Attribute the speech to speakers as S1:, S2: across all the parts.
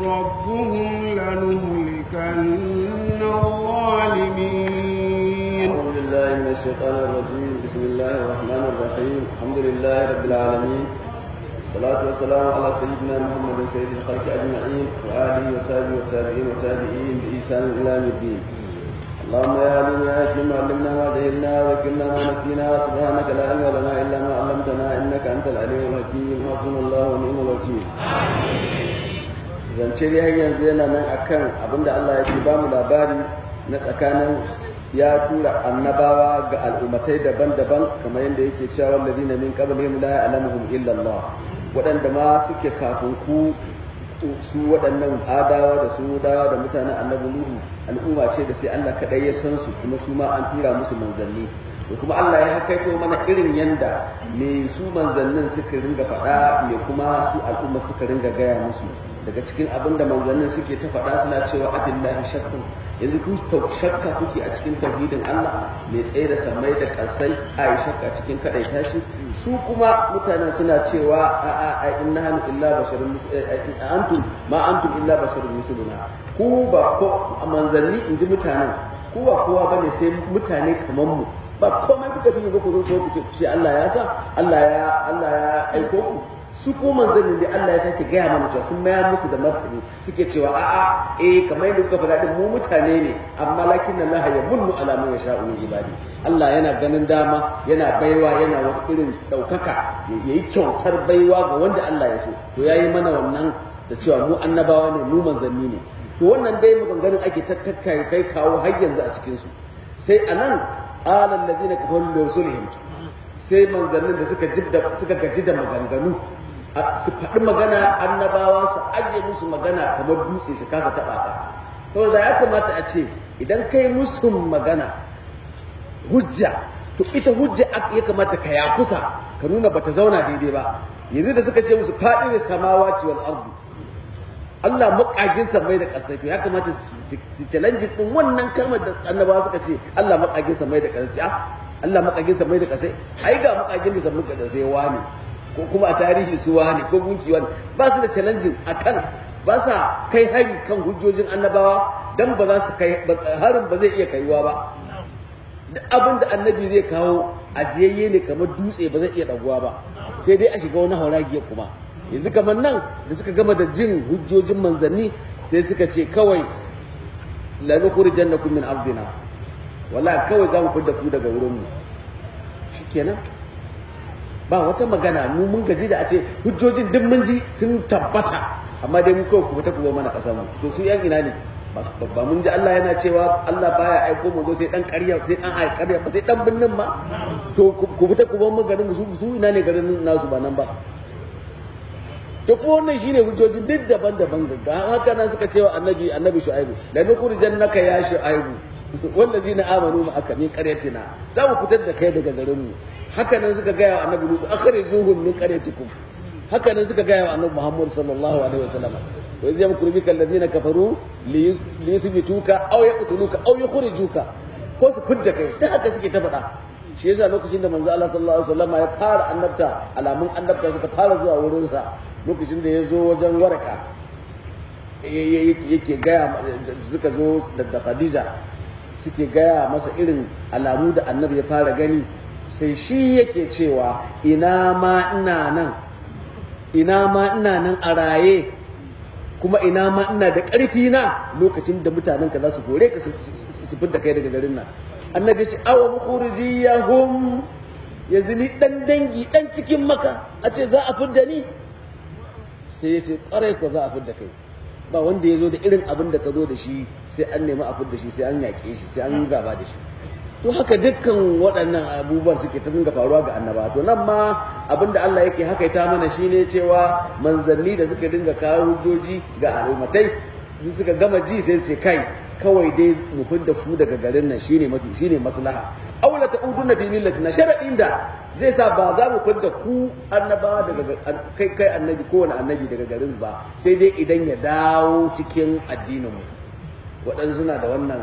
S1: ربهم لنهلكن الظالمين.
S2: أعوذ بالله من الشيطان الرجيم. بسم الله الرحمن الرحيم. الحمد لله رب العالمين. الصلاة والسلام على سيدنا محمد سيد الخلق أجمعين وآله وصحبه والتابعين والتابعين بإحسان إلى يوم الدين. اللهم يا عليم يا حكيم علمنا ما جهلنا وذكرنا ما نسينا سبحانك لا علم لنا إلا ما علمتنا إنك أنت العليم الحكيم. حسبنا الله ونعم الوكيل. zance dai har yanzu yana nan akan abinda Allah ya ce ba mu labari na tsakanin ya tura annabawa ga al'ummatai daban-daban kamar yadda yake cewa wallazina min qablihim la ya'lamuhum illa Allah, waɗanda ma suke kafin ku su waɗannan adawa da su dawa da mutanen annabi Nuhu al'umma ce da sai Allah kaɗai ya san su, kuma su ma an tura musu manzanni. da kuma Allah ya hakaito mana irin yanda me su manzannin suka ringa faɗa me kuma su al'umma suka ringa gaya musu. Daga cikin abin da manzannin suke ta faɗa suna cewa abillahi shakkun, yanzu ku shakka kuke a cikin tauhidin Allah mai tsaye da sammai da ƙasai, a yi shakka cikin kaɗai tashi. Su kuma mutanen suna cewa a'a inna hannu illa basharun antum ma antum illa basharun misluna, ku ba ko manzanni in ji mutanen, ku ba kowa bane sai mutane kamar mu, ba komai kuka fi ba ku zo ku ce Allah ya sa Allah ya aiko ku. Su ko manzannin da Allah ya sake gaya mana cewa sun mayar musu da martani suke cewa a'a kamar yadda kuka faɗa din mu mutane ne, amma lakin Allah ya munnu ala man yasha'u min ibadi. Allah yana ganin dama, yana baiwa, yana wata irin ɗaukaka, yayi kyautar baiwa ga wanda Allah ya so. To yayi mana wannan da cewa mu annabawa ne, mu manzanni ne. To wannan dai maganganun ake tattaka kai kawo har yanzu a cikin su. Sai anan qala alladhina kafaru li rusulihim, sai manzannin da suka gaji da maganganu su faɗi magana, annabawa su ajiye musu magana kamar dutse su kasa taɓa ta. To da ya kamata a ce idan kai musu magana hujja, to ita hujja ya kamata ka yakusa ka nuna bata zauna daidai ba. Yanzu da suka ce musu faɗi ne samawati wal ardu, Allah makagin samai da ƙasai, to ya kamata su challenge din wannan kalmar da annabawa suka ce Allah makagin samai da ƙasai. Allah makagin samai da ƙasai, ai ga makagin da samai da ƙasai wani, ko kuma a tarihi su wani ko gunki wani, ba su da challenge akan, ba sa kai hari kan hujjojin annabawa dan ba za su kai harin ba zai iya kaiwa ba. Duk abin da annabi zai kawo ajiyayye ne kamar dutse, ba zai iya ɗaguwa ba, sai dai a shiga wani hauragiya kuma. Yanzu kamar nan da suka gama da jin hujjojin manzanni sai suka ce kawai la nukhrijannakum min ardina, wallahi kawai za mu fidda ku daga wurin mu, shikenan ba wata magana. mu mun gaji da a ce hujjojin duk mun ji sun tabbata, amma dai mu kawai ku fita ku ba mana kasar mu. To su yan ina ne? Ba mun ji Allah yana cewa Allah baya aiko mu sai dan ƙarya, sai dan ƙarya ba sai dan binnin ma. To ku fita ku ba mu garin su ina ne garin nasu ba nan ba. To ko wannan shine hujjoji duk daban-daban ga haka nan suka cewa annabi Shu'aibu la nukhrijannaka ya Shu'aibu wallazina amanu ma'aka min qaryatina, za mu fitar da kai daga garin mu. Haka nan suka gaya wa annabi Lut akhrijuhum min qaryatikum, haka nan suka gaya wa annabi Muhammad sallallahu alaihi wasallam wa iz yamkuru bika alladhina kafaru li yuthbituka aw yaqtuluka aw yukhrijuka, ko su fitar kai. Da haka suke ta faɗa. Shi yasa lokacin da manzo Allah sallallahu alaihi wasallam ya fara annabta, alamun annabta suka fara zuwa wurin sa, lokacin da ya zo wajen Waraka yake gaya, suka zo da Khadija suke gaya masa irin alamu da annabi ya fara gani, sai shi yake cewa ina ma ina nan a raye, kuma ina ma ina da ƙarfi na lokacin da mutanen ka za su kore ka su fidda kai daga garin nan. Annabi ce awa mukhrijiyahum, yanzu ni dan dangi dan cikin Maka a ce za a fidda ni? Sai ya ce ƙwarai ko za a fidda kai, ba wanda ya zo da irin abin da ka zo da shi sai an nemi a fidda shi, sai an yaƙe shi, sai an gaba da shi. To haka dukkan waɗannan abubuwan suke ta dinga faruwa ga annaba. To nan ma abin da Allah yake hakaita mana shine cewa manzanni da suka dinga kawo hujjoji ga al'ummatai, suka gama ji sai su kai kawai dai mu fidda ku daga garin nan shine maslaha. Aula ta'uduna fi millatina, sharadin da zai sa ba za mu fidda ku annabawa daga kai annabi ko wani annabi daga garin ba, sai dai idan ya dawo cikin addinin mu. Waɗansu suna da wannan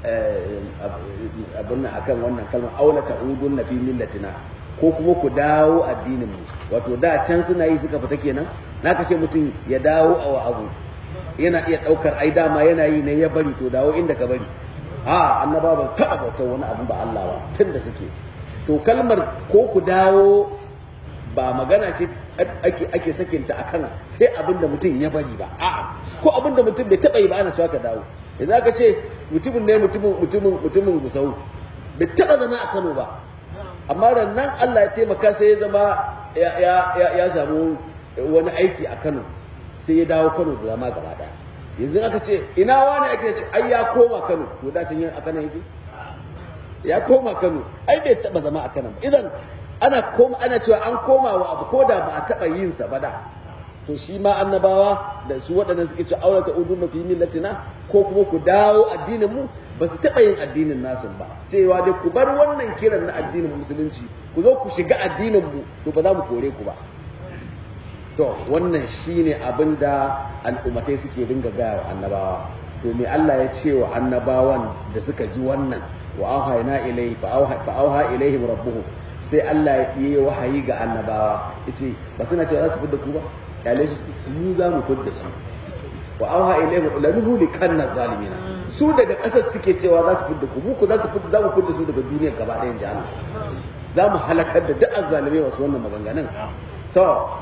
S2: abin nan akan wannan kalmar aula ta'uduna fi millatina, ko kuma ku dawo addinin mu. Wato da can suna yi suka fita kenan, na kashe mutum ya dawo a abu yana iya ɗaukar ai dama yana yi ne ya bari to dawo inda ka bari a annaba ba su taɓa bautar wani abu ba Allah ba tun da suke to kalmar ko ku dawo ba magana ce ake sakinta akan sai abin da mutum ya bari ba a'a ko abin da mutum bai taɓa yi ba ana cewa ka dawo yanzu aka ce mutumin ne mutumin Gusau bai taɓa zama a Kano ba amma rannan Allah ya taimaka sai ya zama ya samu wani aiki a Kano sai ya dawo Kano da zama gaba daya yanzu aka ce ina wani ake ce ai ya koma Kano to da cin yin a Kano yake ya koma Kano ai bai taba zama a Kano idan ana cewa an koma wa abu ko da ba a taba yin sa ba da to shi ma annabawa da su waɗanda suke cewa aurata udun fi millatina ko kuma ku dawo addinin mu ba su taɓa yin addinin nasu ba cewa dai ku bar wannan kiran na addinin musulunci ku zo ku shiga addinin mu to ba za mu kore ku ba to wannan shine abin da al'ummatai suke dinga gaya wa annabawa to me Allah ya ce wa annabawan da suka ji wannan wa auhayna ilayhi fa auha ilayhim rabbuhum sai Allah ya yi wahayi ga annabawa yace ba suna cewa za su fidda ku ba kyale su mu za mu fidda su wa auha ilayhim lanuhlikanna zalimina su daga ƙasar suke cewa za su fidda ku mu ku za mu fidda su daga duniyar gaba ɗayan jihar za mu halakar da duk azzalimai masu wannan maganganun to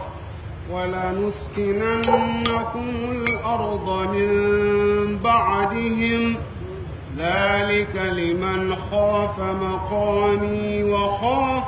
S1: ولنسكننكم الأرض من بعدهم ذلك لمن خاف مقامي وخاف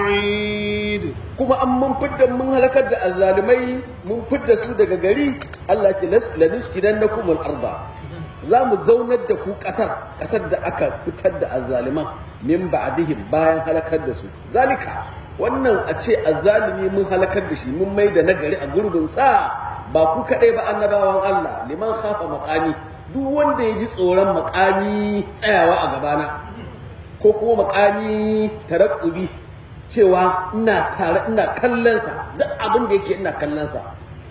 S1: وعيد
S2: kuma an mun fidda mun halakar da azzalimai mun fidda su daga gari Allah ce lanuskidannakum al-arda za mu zaunar da ku ƙasar da aka fitar da azzaliman min ba'dihim bayan halakar da su zalika wannan a ce azzalimi mun halakar da shi mun mai da nagari a gurbin sa ba ku kadai ba annabawan Allah liman khafa maqami duk wanda ya ji tsoron maqami tsayawa a gabana ko kuma maqami tarakkubi cewa ina kallon sa duk abin da yake ina kallon sa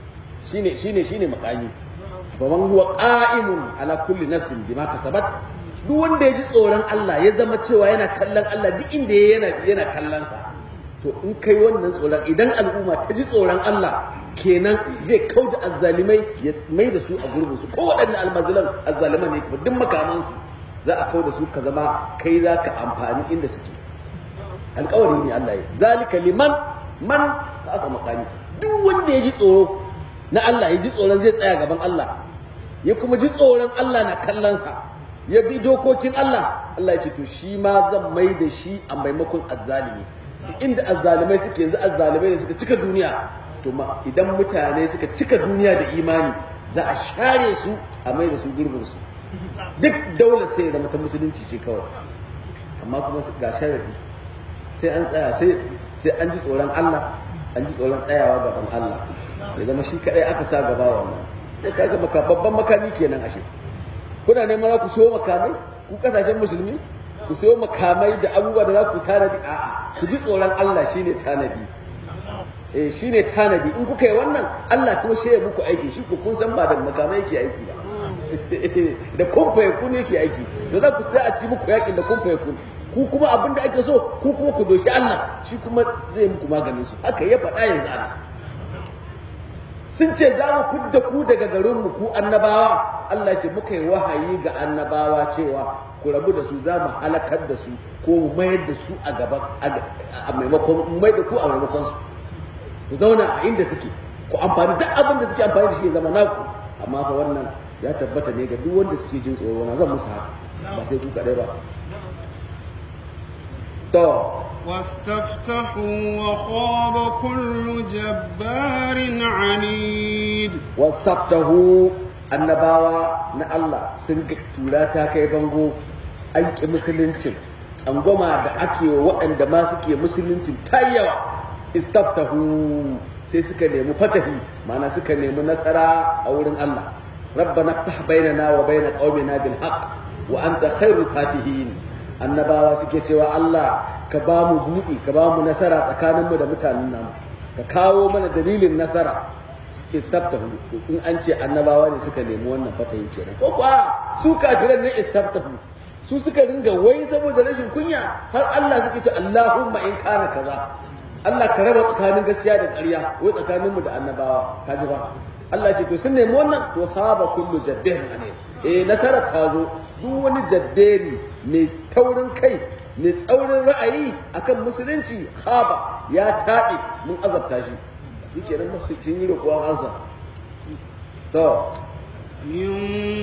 S2: shine maqami faman huwa qa'imun ala kulli nafsin bima kasabat duk wanda ya ji tsoron Allah ya zama cewa yana kallon Allah duk inda yana kallon sa to in kai wannan tsoron idan al'umma ta ji tsoron Allah kenan zai kauda azzalimai ya mai da su a gurbin su ko waɗannan almazilan azzaliman ne duk makaman su za a kauda su ka zama kai za ka amfani inda suke alƙawari ne Allah ya zalika liman man aka makani duk wanda ya ji tsoro na Allah ya ji tsoron zai tsaya gaban Allah ya kuma ji tsoron Allah na kallonsa ya bi dokokin Allah Allah ya ce to shi ma zan mai da shi a maimakon azzalimi duk inda azzalimai suke yanzu azzalimai da suka cika duniya to ma idan mutane suka cika duniya da imani za a share su a mai da su gurbin su duk daular sai ya zama ta musulunci ce kawai amma kuma ga sharadi sai an tsaya sai an ji tsoron Allah an ji tsoron tsayawa gaban Allah ya zama shi kadai aka sa gaba wannan sai kaga babban makami kenan ashe kuna neman ku so makamai ku kasashen musulmi ku sayo makamai da abubuwa da za ku tanadi a'a ku ji tsoron Allah shine tanadi shine tanadi in kuka yi wannan Allah kuma shi ya muku aiki shi ku kun san ba da makamai yake aiki ba da kumfa yakun yake aiki da za ku sai a ci muku yakin da kumfa yakun ku kuma abin da ake so ku kuma ku doshi Allah shi kuma zai muku maganin su haka ya faɗa yanzu Allah sun ce za mu fidda ku daga garinmu ku annabawa Allah ce muka yi wahayi ga annabawa cewa ku rabu da su za mu halakar da su ko mu mayar da su a gaba a maimakon mu mayar da ku a maimakon su ku zauna a inda suke ku amfani duk abin da suke amfani da shi ya zama naku amma fa wannan ya tabbata ne ga duk wanda suke jin tsoro na zan musu haka ba sai ku kadai ba to
S1: واستفتحوا وخاب كل جبار عنيد
S2: واستفتحوا annabawa na Allah sun tura ta kai bango an ƙi musuluncin tsangwama da ake waɗanda ma suke musuluncin ta yawa istaftahu sai suka nemi fatahi ma'ana suka nemi nasara a wurin Allah rabbana ftah bainana wa bain qaumina bil haqq wa anta khairul fatihin annabawa suke cewa Allah ka ba mu buɗi ka ba mu nasara tsakaninmu da mutanen namu ka kawo mana dalilin nasara istaftahu in an ce annabawa ne suka nemi wannan fatahin kenan ko kuwa su kafiran ne istaftahu su suka ringa wai saboda rashin kunya har Allah suke ce Allahumma in kana kaza Allah ka raba tsakanin gaskiya da ƙarya wai tsakaninmu da annabawa kaji ba Allah ce to sun nemi wannan to khaba kullu jabbarin anid nasarar ta zo duk wani jabberi mai taurin kai mai tsaurin ra'ayi akan musulunci khaba ya taɓe mun azabta shi yake nan masu cin yi roƙon ansa to
S1: من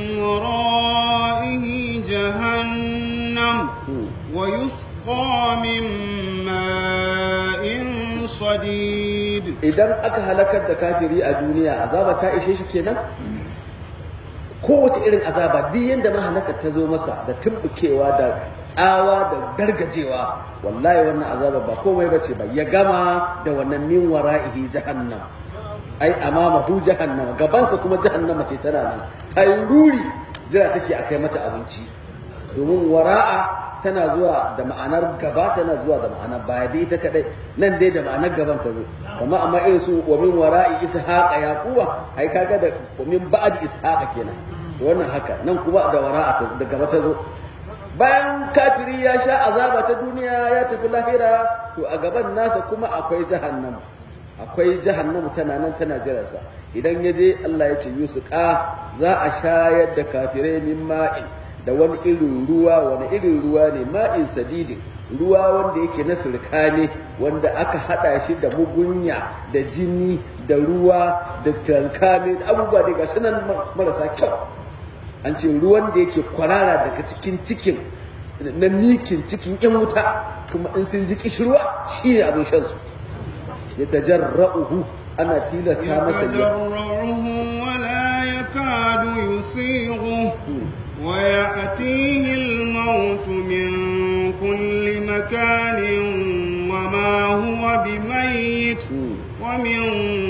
S1: ورائه جهنم ويسقى من ماء صديد
S2: idan aka halakar da kafiri a duniya azaba ta ishe shi kenan kowace irin azaba duk yanda mahalakar ta zo masa da tumbukewa da tsawa da gargajewa wallahi wannan azaba ba komai bace ba ya gama da wannan min wara'ihi jahannam ai amamahu jahannama gabansa kuma jahannama ce tana nan ta yi ruri jira take a kai mata abinci domin wara'a tana zuwa da ma'anar gaba tana zuwa da ma'anar baya dai ita kadai nan dai da ma'anar gaban ta zo amma irin su wa min wara'i ishaqa yaquba ai kaga da wa min ba'di ishaqa kenan to wannan haka nan kuma da wara'a da gaba ta zo bayan kafiri ya sha azaba ta duniya ya tafi lahira to a gaban nasa kuma akwai jahannama tana nan tana jirarsa idan ya je Allah ya ce yusuka za a shayar da kafirai min ma'in da wani irin ruwa ne ma'in sadidin ruwa wanda yake na surka ne wanda aka hada shi da mugunya da jini da ruwa da tankame da abubuwa da gashi nan marasa kyau an ce ruwan da yake kwarara daga cikin na mikin cikin yan wuta kuma in sun ji kishirwa shine abin shan su يتجرؤه أنا تيلس
S1: يتجرؤه ولا يكاد يسيغه ويأتيه الموت من كل مكان وما هو بميت ومن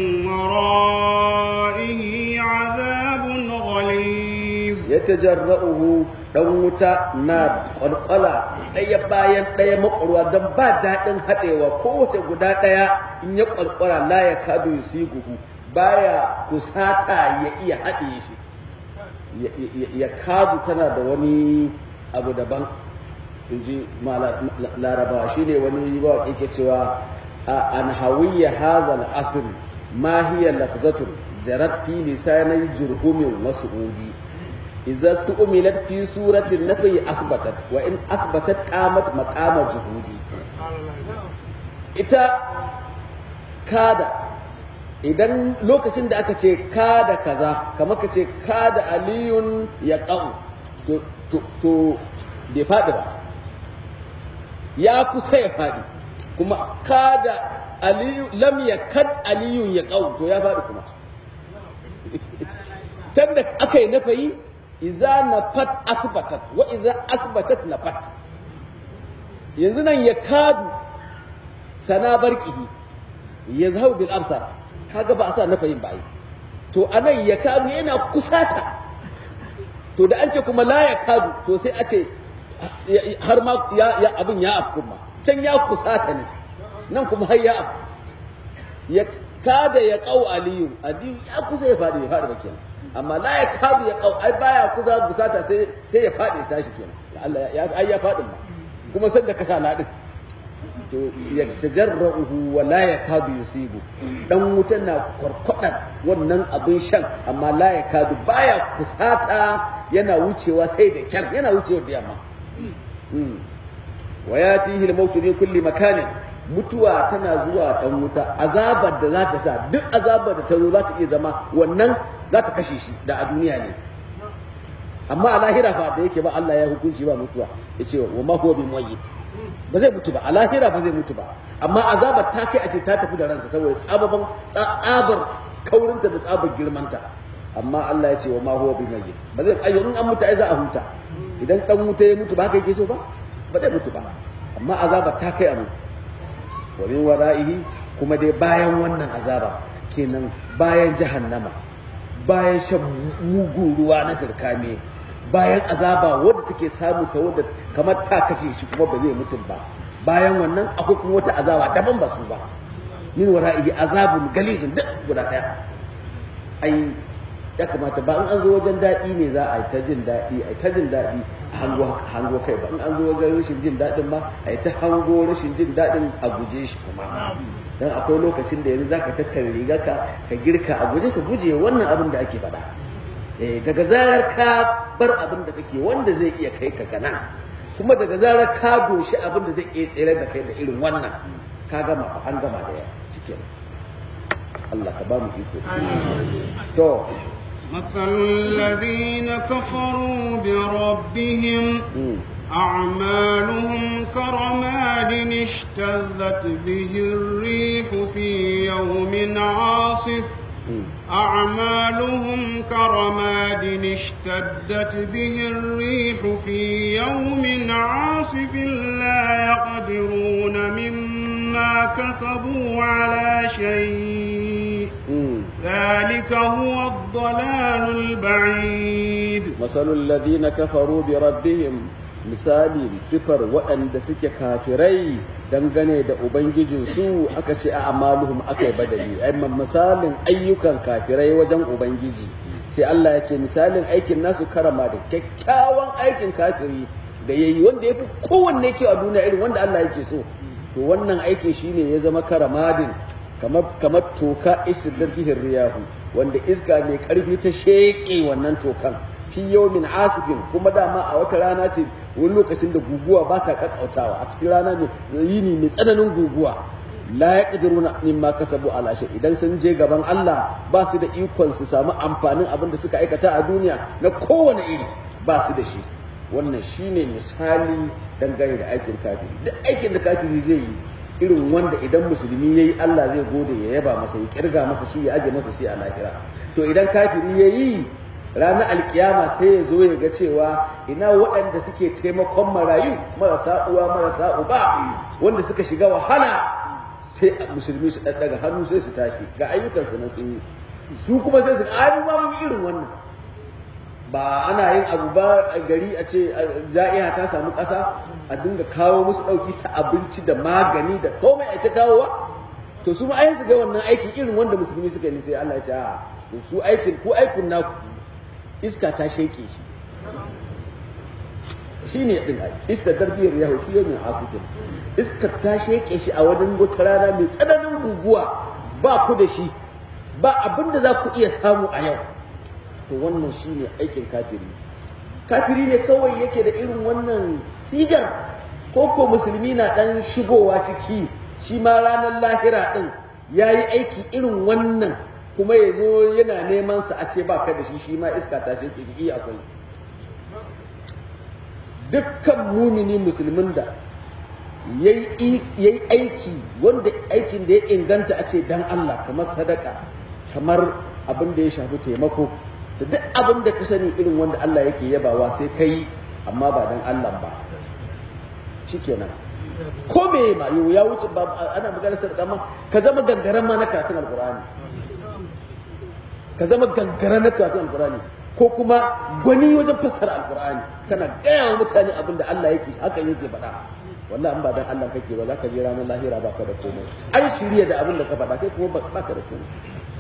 S1: ورائه عذاب غليظ
S2: يتجرؤه dan wuta na kwalkwala ɗaya bayan ɗaya makwarwa don ba daɗin haɗewa kowace guda ɗaya in ya kwalkwala la ya kadu yusiguhu baya kusata ya iya haɗe shi ya kadu tana da wani abu daban in ji larabawa shine wani ba ke cewa an hawiyya hazal asr ma hiya lafzatun jarat fi lisanai jurhumin mas'udi إذا استؤملت في سورة النفي أثبتت وإن أثبتت قامت مقام جهودي ita kada idan lokacin da aka ce kada kaza kamar ka ce kada aliyun ya ƙa'u to bai faɗi ba ya kusa ya faɗi kuma kada aliyu lam ya kad aliyun ya ƙa'u to ya faɗi kuma sanda aka yi nafayi iza nafat asbatat wa iza asbatat nafat yanzu nan ya kadu sana barqihi yazhabu bil absar kaga ba a sa nafayin ba to anan ya kadu yana kusata to da an ce kuma la ya kadu to sai a ce har ma ya abin ya afku ma can ya kusata ne nan kuma har ya afku ya kada ya qau aliyu ya kusa ya fadi ba kenan amma la ya kadu ya kau ai baya kusa busata sai ya faɗi tashi kenan Allah ya faɗin ma kuma sanda ka sa ladin to ya tajarruhu wa la ya kadu yusibu dan wutan na kwarkwadan wannan abin shan amma la ya kadu baya kusata yana wucewa sai da kyar yana wucewa da yamma wa yatihi al-maut min kulli makanin mutuwa tana zuwa dan wuta azabar da za ta sa duk azabar da ta zo za ta iya zama wannan za ta kashe shi da a duniya ne amma a lahira fa da yake ba Allah ya hukunci ba mutuwa ya ce wa ma huwa bi mayyit ba zai mutu ba a lahira ba zai mutu ba amma azabar ta kai a ce ta tafi da ransa saboda tsabar kaurinta da tsabar girmanta amma Allah ya ce wa ma huwa bi mayyit ba zai ayyo in an mutu ai za a huta idan dan wuta ya mutu ba haka yake so ba ba zai mutu ba amma azabar ta kai a mutu wa min wara'ihi kuma dai bayan wannan azaba kenan bayan jahannama bayan shan mugun ruwa na sirkame bayan azaba wadda take samu saboda kamar ta kashe shi kuma ba zai mutum ba bayan wannan akwai kuma wata azaba daban ba su ba min wara'ihi azabun galizun duk guda daya ai ya kamata ba in an zo wajen daɗi ne za a yi ta jin daɗi a yi ta jin daɗi a hango kai ba in an zo wajen rashin jin daɗin ma a yi ta hango rashin jin daɗin a guje shi kuma dan akwai lokacin da yanzu zaka tattara rigarka ka girka a guje ka guje wannan abin da ake faɗa daga zarar ka bar abin da kake wanda zai iya kai ka kana kuma daga zarar ka doshi abin da zai iya tsere da kai da irin wannan ka gama an gama da yawa cikin Allah ka ba mu iko to
S1: مثل الذين كفروا بربهم أعمالهم كرماد اشتذت به الريح في يوم عاصف أعمالهم كرماد اشتدت به الريح في يوم عاصف لا يقدرون مما كسبوا على شيء ذلك هو الضلال البعيد
S2: مثل الذين كفروا بربهم misali sifar waɗanda suke kafirai dangane da ubangijinsu aka ce a amaluhum aka yi badali amma misalin ayyukan kafirai wajen ubangiji sai Allah ya ce misalin aikin nasu karama da kyakkyawan aikin kafiri da yayi wanda yafi kowanne kyau a duniya irin wanda Allah yake so to wannan aikin shine ya zama karamadin kamar toka istidar bihin riyahu wanda iska mai karfi ta sheke wannan tokan fi yawmin asifin kuma dama a wata rana ce wani lokacin da guguwa ba ta kakkautawa a cikin rana mai yini mai tsananin guguwa la yaqdiruna mimma kasabu ala shay idan sun je gaban Allah ba su da ikon su samu amfanin abin da suka aikata a duniya na kowane iri ba su da shi wannan shine misali dangane da aikin kafiri duk aikin da kafiri zai yi irin wanda idan musulmi yayi Allah zai gode ya yaba masa ya kirga masa shi ya aje masa shi a lahira to idan kafiri yayi ranar alkiyama sai ya zo ya ga cewa ina waɗanda suke taimakon marayu marasa uwa marasa uba wanda suka shiga wahala sai musulmi su ɗaɗɗaga hannu sai su tashi ga ayyukansu na sun yi su kuma sai su ƙari ma mun irin wannan ba ana yin abu ba a gari a ce ja'iha ta samu ƙasa a dinga kawo musu ɗauki ta abinci da magani da komai a ta kawowa to su ma ai su ga wannan aikin irin wanda musulmi suka yi sai Allah ya ce a su aikin ku aikin naku iska ta sheke shi ne ɗin iska darbiyar ya hauki yau mai asifin iska ta sheke shi a wani wata rana mai tsananin guguwa ba ku da shi ba abin da za ku iya samu a yau to wannan shi ne aikin kafiri kafiri ne kawai yake da irin wannan sigar ko musulmi na ɗan shigowa ciki shi ma ranar lahira ɗin ya yi aiki irin wannan kuma ya zo yana neman sa a ce ba ka da shi shi ma iska ta shi ke akwai dukkan mumini musulmin da ya yi aiki wanda aikin da ya inganta a ce dan Allah kamar sadaka kamar abin da ya shafi taimako da duk abin da ka sani irin wanda Allah yake yabawa sai ka yi amma ba dan Allah ba shikenan ko me ma ya wuce ba ana magana sadaka ma ka zama gangaren ma na karatun alqur'ani ka zama gangara na karatun alkurani ko kuma gwani wajen fassara alkurani kana gaya wa mutane abin da Allah yake haka yake faɗa wallahi an ba dan Allah kake ba za ka je ranar lahira ba ka da komai an shirya da abin da ka faɗa kai kuma ba ka da komai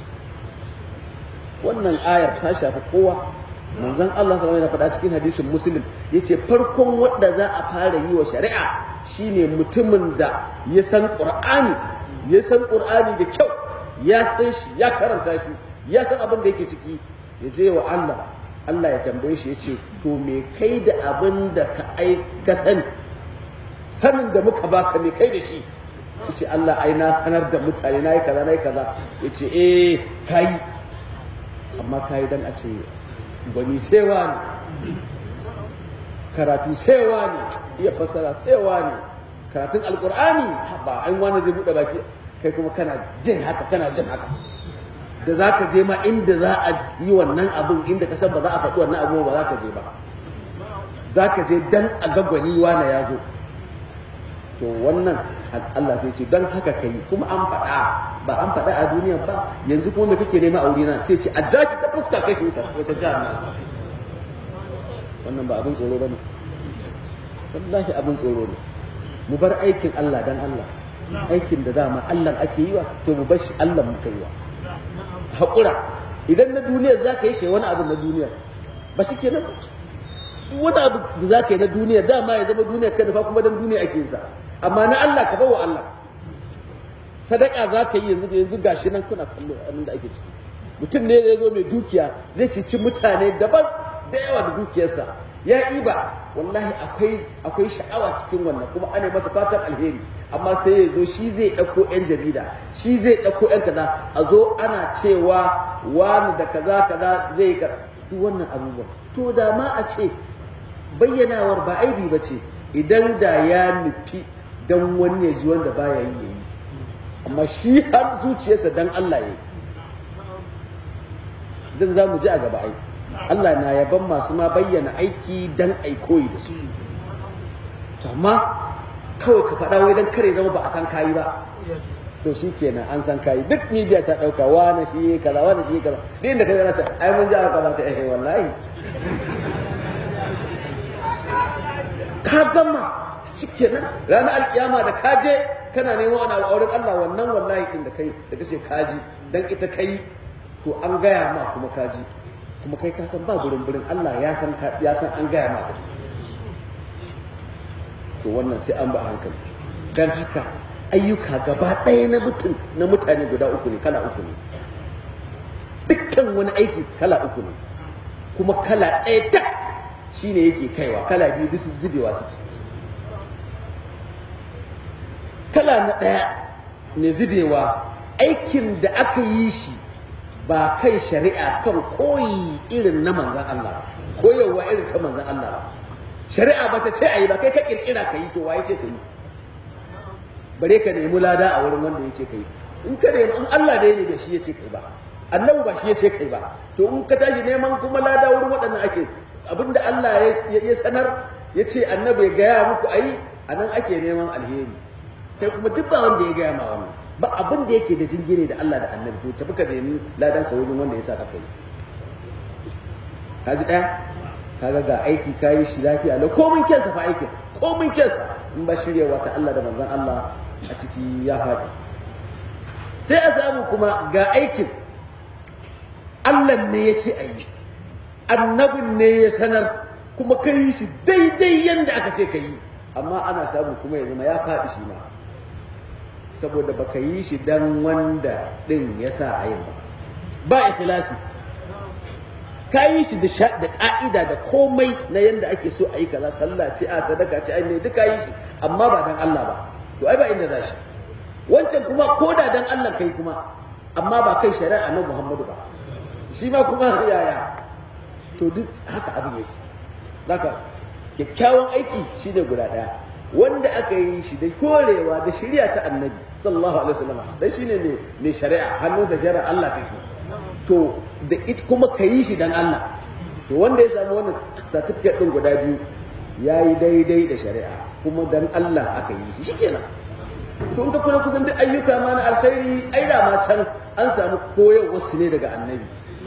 S2: wannan ayar ta shafi kowa manzon Allah sallallahu alaihi wasallam ya faɗa cikin hadisin muslim yace farkon wanda za a fara yi wa shari'a shine mutumin da ya san qur'ani da kyau ya san shi ya karanta shi ya san abin da yake ciki ya je wa Allah ya tambaye shi ya ce to me kai da abin da ka sani sanin da muka baka me kai da shi ya ce Allah ai na sanar da mutane na yi kaza ya ce kai amma kai dan a ce gwani sewa ne karatu sewa ne iya fassara sewa ne karatun alkur'ani ba an wani zai buɗe baki kai kuma kana jin haka da za ka je ma inda za a yi wannan abin inda ka san ba za a faɗi wannan abu ba za ka je ba za ka je dan a ga gwani wane ya zo to wannan Allah sai ce don haka ka yi kuma an faɗa ba an faɗa a duniya ba yanzu kuma me kake nema a wurina sai ce a jaki ta fuska kai shi wata jihar wannan ba abin tsoro ba ne wallahi abin tsoro ne mu bar aikin Allah dan Allah aikin da dama Allah ake yi wa to mu bar shi Allah mu kai wa haƙura idan na duniya za ka yi kai wani abu na duniya ba shi kenan wani abu da za ka yi na duniya dama ya zama duniya ka nufa kuma don duniya ake sa amma na Allah ka bawa Allah sadaka za ka yi yanzu gashi nan kuna kallo abin da ake ciki. Mutum ne zai zo mai dukiya zai cici mutane daban da yawa da dukiyarsa ya iba, wallahi akwai sha'awa cikin wannan, kuma ana masa fatan alheri, amma sai ya zo shi zai ɗauko 'yan jarida, shi zai ɗauko 'yan kaza, a zo ana cewa wani da kaza zai ga duk wannan abubuwan. To da ma a ce bayyanawar ba aibi ba ce idan da ya nufi don wani ya ji wanda baya yi yayi, amma shi har zuciyarsa dan Allah ya yi. Dan za mu ji a gaba ai Allah na yaban masu ma bayyana aiki dan ai koyi da su. To amma kawai ka faɗa wai dan kare zama ba a san kayi ba, to shi kenan an san kayi. Duk media ta ɗauka wani shi kaza wani shi kaza, duk inda ka zana ce ai mun ji aka ba ta wallahi ka gama shikenan. Ranar alkiyama da ka je kana neman wani auren Allah, wannan wallahi din da kai da kace kaji dan ita kai, to an gaya ma kuma kaji, kuma kai ka san ba burin Allah ya san an gaya ma. To wannan sai an ba hankali. Dan haka ayyuka gaba ɗaya na mutane guda uku ne, kala uku ne. Dukkan wani aiki kala uku ne, kuma kala ɗaya tak shine yake kaiwa, kala biyu duk zubewa suke. Kala na ɗaya ne zubewa, aikin da aka yi shi ba kai shari'a, kan koyi irin na manzan Allah, koyarwa irin ta manzan Allah ba. Shari'a ba ta ce a yi ba, kai ka kirkira ka yi, to waye ce ka yi? Bare ka nemi lada a wurin wanda ya ce ka yi. In ka nemi, in Allah ne da shi ya ce ka yi ba, annabi ba shi ya ce ka yi ba, to in ka tashi neman kuma lada wurin waɗannan ake abinda Allah ya sanar ya ce annabi ya gaya muku a yi, a nan ake neman alheri. Kai kuma duk ba wanda ya gaya ma wannan, ba abin da yake da jingine da Allah da annabi, to tafi ka nemi ladan ka wurin wanda ya sa ka kai. Ka ji ɗaya, kaga ga aiki kayi shi lafiya na komin kensa fa aikin, komin kensa in ba shiryawa ta Allah da manzon Allah a ciki ya faɗi. Sai a samu kuma ga aikin Allah ne ya ce a yi, annabin ne ya sanar, kuma ka yi shi daidai yadda aka ce ka yi, amma ana samu kuma ya zama ya faɗi shi ma, saboda baka yi shi dan wanda ɗin ya sa a yin ba ikhlasi. Ka yi shi da ƙa'ida da komai na yadda ake so a yi kaza, sallah ce a sadaka ce ai ne duka yi shi, amma ba dan Allah ba, to ai ba inda za shi. Wancan kuma ko da dan Allah kai kuma, amma ba kai shari'a na Muhammadu ba, shi ma kuma yaya. To duk haka abin yake. Zaka kyakkyawan aiki shine guda ɗaya, wanda aka yi shi da korewa da shari'a ta annabi sallallahu alaihi wasallam, dan shine mai shari'a, hannunsa shari'a Allah take. To da it kuma ka yi shi dan Allah, to wanda ya samu wannan certificate din guda biyu ya yi daidai da shari'a, kuma dan Allah aka yi shi, shikenan. To in ka kula kusan duk ayyuka ma na alkhairi ai da ma can an samu koyarwar su ne daga annabi,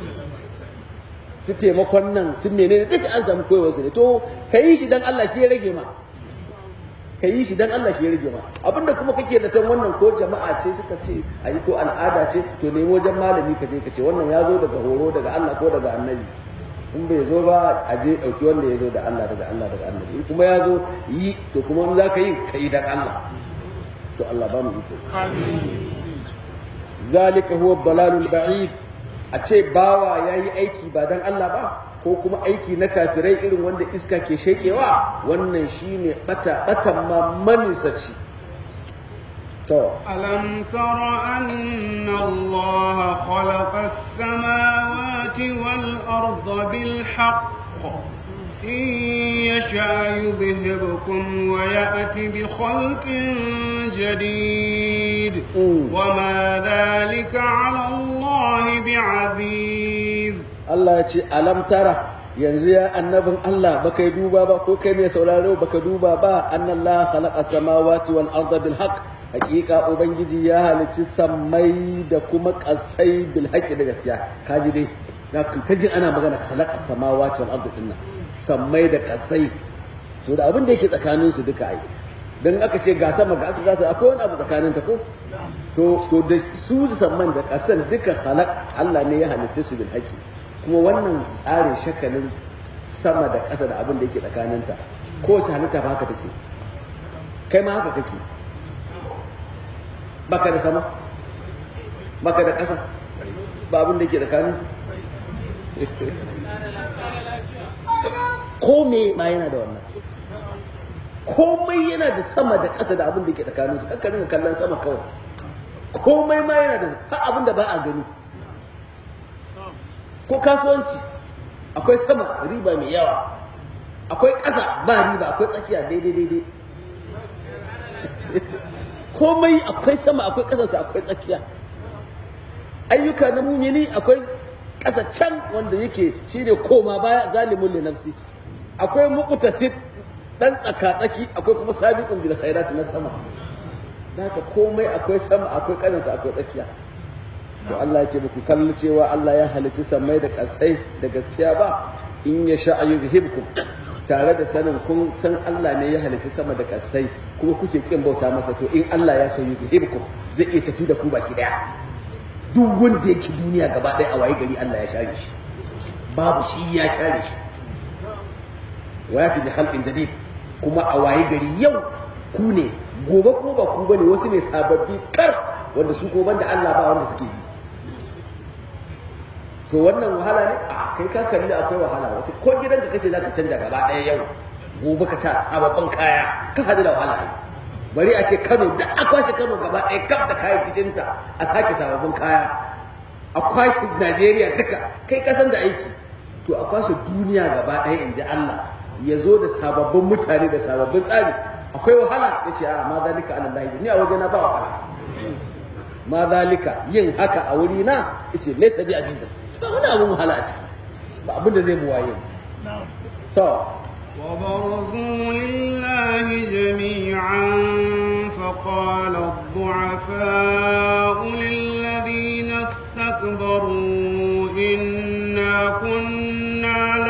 S2: su taimakon nan su menene duka an samu koyarwar su ne. To ka yi shi dan Allah shi ya rage ma, ka yi shi dan Allah shi ya rage ma. Abinda kuma kake da tan wannan ko jama'a ce suka ce ayi ko al'ada ce, to nemo wajen malami ka je ka ce wannan ya zo daga horo daga Allah ko daga annabi. In bai zo ba a je dauki wanda ya zo da Allah daga annabi. In kuma ya zo yi, to kuma in za ka yi ka yi dan Allah. To Allah ba mu iko. Zalika huwa dalalul ba'id. A ce bawa yayi aiki ba dan Allah ba, ko kuma aiki na kafirai irin wanda iska ke shekewa, wannan shine batan ma manisaci. To
S1: alam tara anna Allah khalaqa as-samawati wal arda bil haqq in yasha yudhhibukum wa ya'ti bi khalqin jadid wa ma dhalika 'ala Allah bi'aziz.
S2: Allah ya ce alam tara, yanzu ya annabin Allah baka yi duba ba, ko kai mai sauraro baka duba ba, annallaha khalaqa samawati wal arda bil haqq, hakika ubangiji ya halicci sammai da kuma kasai bil haqqi da gaskiya. Kaji dai na kaji ana magana khalaqa samawati wal arda dinnan, sammai da kasai, to da abin da yake tsakanin su duka ai, dan aka ce ga sama ga ƙasa akwai wani abu tsakanin ta ko, to da su samman da kasan duka khalaq Allah ne ya halicce su bil haqqi. Kuma wannan tsarin shakalin sama da ƙasa da abin da yake tsakaninta, kowace halitta ba haka take, kai ma haka kake. baka da sama baka da ƙasa ba abin da ke tsakanin kome ma yana da wannan komai yana da sama da ƙasa da abin da ke tsakanin su kakka rinka kallon sama kawai komai ma yana da har abin da ba a gani ko kasuwanci akwai sama riba mai yawa akwai ƙasa ba riba akwai tsakiya daidai komai akwai sama akwai ƙasarsa akwai tsakiya ayyuka na mumini akwai ƙasa can wanda yake shine koma baya zalimun li nafsi akwai muqtasid dan tsaka-tsaki akwai kuma sabiqun bil khairat na sama haka komai akwai sama akwai ƙasarsa akwai tsakiya to Allah ya ce muku kalli cewa Allah ya halicci samai da ƙasai da gaskiya ba in ya sha yuzhibkum tare da sanin kun san Allah ne ya halicci sama da ƙasai kuma kuke kin bauta masa to in Allah ya so yuzhibkum zai iya tafi da ku baki daya duk wanda yake duniya gaba ɗaya a waye gari Allah ya share shi babu shi ya share shi wa yati bi khalqin jadid kuma a waye gari yau ku ne gobe kuma ba ku bane wasu ne sababbi kar wanda su ko banda Allah ba wanda suke yi to wannan wahala ne a kai ka kalli akwai wahala wata ko gidanka kace zaka canja gaba ɗaya yau gobe ka ta sababbin kaya ka hadu da wahala bari a ce Kano da a kwashe Kano gaba ɗaya kaf da kayan kicinta a sake sababbin kaya a kwashe Najeriya duka kai kasan da aiki to a kwashe duniya gaba ɗaya in ji Allah ya zo da sababbin mutane da sababbin tsari akwai wahala ya ce a ma zalika alallahi ni a wajena ba wahala ma zalika yin haka a wuri na ya ce laisa bi azizan ba wani abin wahala a ciki ba abin da zai buwaye to
S1: وبرزوا لله جميعا فقال الضعفاء للذين استكبروا إنا كنا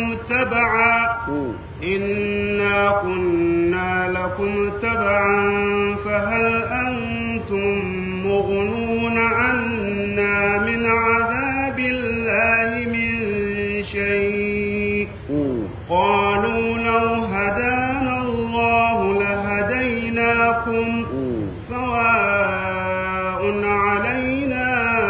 S1: لكم تبعا فهل أنتم مغنون عنا من عذاب الله من شيء قالوا لو هدانا الله لهديناكم سواء علينا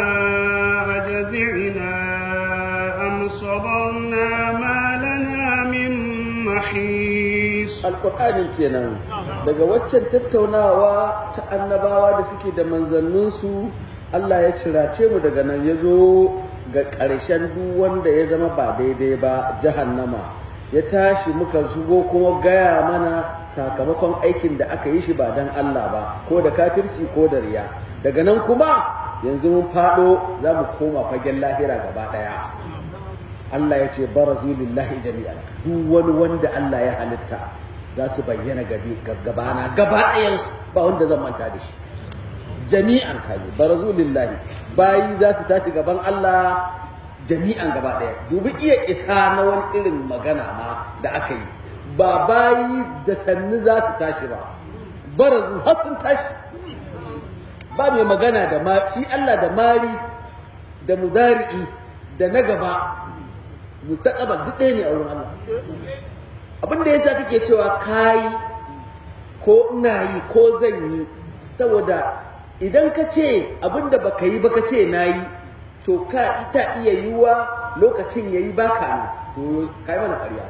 S1: أجزعنا أم صبرنا ما لنا من محيص
S2: القرآن kenan daga waccan tattaunawa ta annabawa da suke da manzanninsu Allah ya cirace mu daga nan ya zo ga ƙarshen duk wanda ya zama ba daidai ba jahannama ya tashi muka zugo kuma gaya mana sakamakon aikin da aka yi shi ba don Allah ba ko da kafirci ko da riya daga nan kuma yanzu mun faɗo za mu koma fagen lahira gaba ɗaya Allah ya ce barazu lillahi jami'an duk wani wanda Allah ya halitta za su bayyana gabana gaba ɗayansu ba wanda zan manta da shi jami'an kaji barazu lillahi bayi za su tashi gaban Allah jami'an gaba ɗaya dubi iya isa na wani irin magana ma da aka yi ba bayi da sannu za su tashi ba barazu har sun tashi ba mai magana da ma shi Allah da mari da mudari'i da na gaba mustaqbal duk ɗaya ne a wurin Allah abin da yasa kake cewa kai ko ina yi ko zan yi saboda idan ka ce abin da baka yi baka ce na yi to ka ita iya yiwuwa lokacin ya yi baka ne to kai mana ƙarya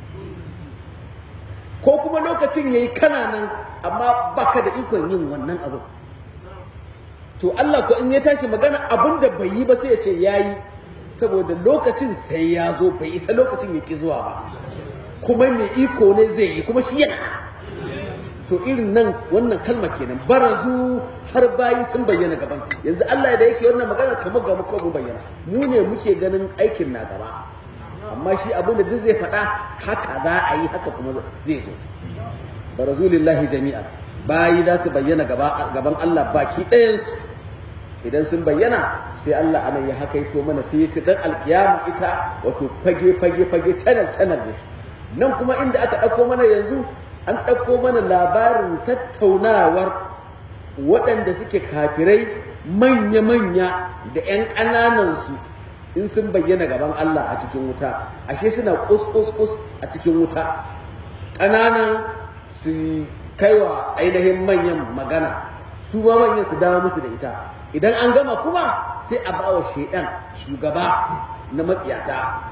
S2: ko kuma lokacin ya yi kana nan amma baka da ikon yin wannan abin to Allah ko in ya tashi magana abin da bai yi ba sai ya ce ya yi saboda lokacin sai ya zo bai isa lokacin ya ki zuwa ba kuma mai iko ne zai yi kuma shi yana to irin nan wannan kalma kenan barazu har bayi sun bayyana gaban yanzu Allah da yake wannan magana kamar ga muka mu bayyana mu ne muke ganin aikin na gaba amma shi abin da duk zai faɗa haka za a yi haka kuma zai zo barazu lillahi jami'an bayi za su bayyana gaban Allah baki ɗayansu idan sun bayyana sai Allah anan ya hakaito mana sai ya ce dan alkiyama ita wato fage channel ne nan kuma inda aka ɗauko mana yanzu an ɗauko mana labarin tattaunawar waɗanda suke kafirai manya-manya da 'yan ƙananansu in sun bayyana gaban Allah a cikin wuta ashe suna kus a cikin wuta ƙananan su kaiwa ainihin manyan magana su ma manyan su dawo musu da ita idan an gama kuma sai a ba wa shaidan shugaba na matsiyata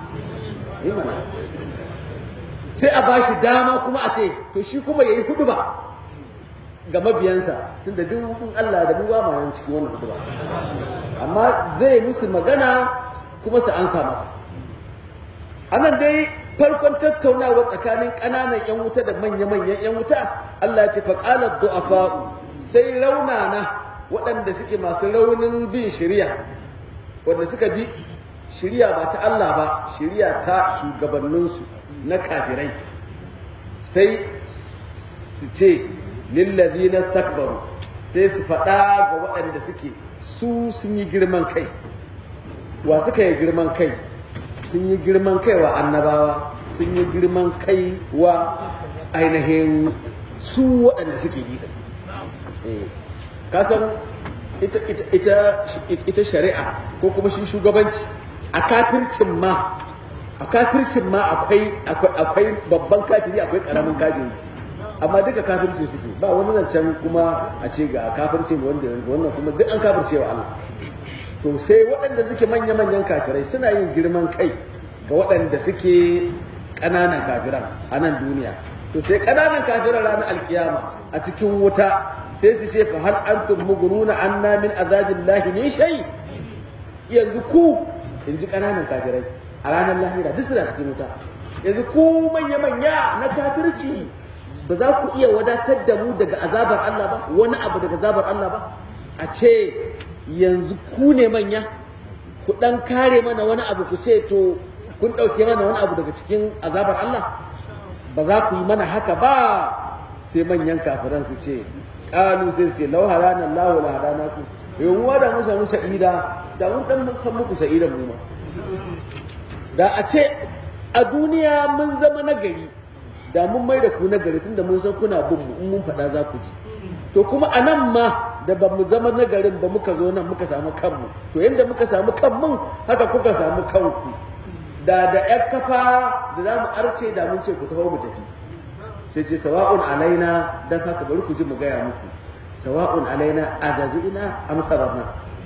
S2: sai a ba shi dama kuma a ce to shi kuma ya yi hudu ba ga mabiyansa tunda duk Allah da duba ma cikin wannan hudu ba amma zai musu magana kuma su ansa masa anan dai farkon tattaunawa tsakanin ƙananan 'yan wuta da manya-manyan 'yan wuta Allah ya ce faƙalar du'afa'u sai raunana waɗanda suke masu raunin bin shari'a wanda suka bi shari'a ba ta Allah ba shari'a ta shugabanninsu na kafirai sai su ce lillazina stakbaru sai su faɗa ga waɗanda suke su sun yi girman kai wa suka yi girman kai sun yi girman kai wa annabawa sun yi girman kai wa ainihin su waɗanda suke yi kasan ita shari'a ko kuma shi shugabanci a kafircin ma akwai babban kafiri akwai ƙaramin kafiri amma duka kafirci suke ba wani zancen kuma a ce ga kafircin wannan kuma duk an kafirce wa Allah to sai waɗanda suke manya-manyan kafirai suna yin girman kai ga waɗanda suke ƙananan kafiran a nan duniya to sai ƙananan kafiran ranar alkiyama a cikin wuta sai su ce fa hal antum mughnuna anna min azabillahi min shay yanzu ku in ji ƙananan kafirai a ranar lahira duk suna cikin wuta yanzu ku manya-manya na kafirci ba za ku iya wadatar da mu daga azabar Allah ba wani abu daga azabar Allah ba a ce yanzu ku ne manya ku dan kare mana wani abu ku ce to kun ɗauke mana wani abu daga cikin azabar Allah ba za ku yi mana haka ba sai manyan kafiran su ce ƙalu sai su ce lau harana Allah la hadana ku yawwa da musa musa ida da mun dan san muku sa'idan mu ma da a ce a duniya mun zama nagari da mun mai da ku nagari tunda mun san kuna bin mu in mun faɗa za ku ji to kuma a nan ma da ba mu zama nagarin ba muka zo nan muka samu kanmu to yadda muka samu kanmu haka kuka samu kanku da ƴar kafa da za mu arce da mun ce ku taho mu tafi sai ce sawa'un alaina dan haka bari ku ji mu gaya muku sawa'un alaina ajazi'ina am sabarna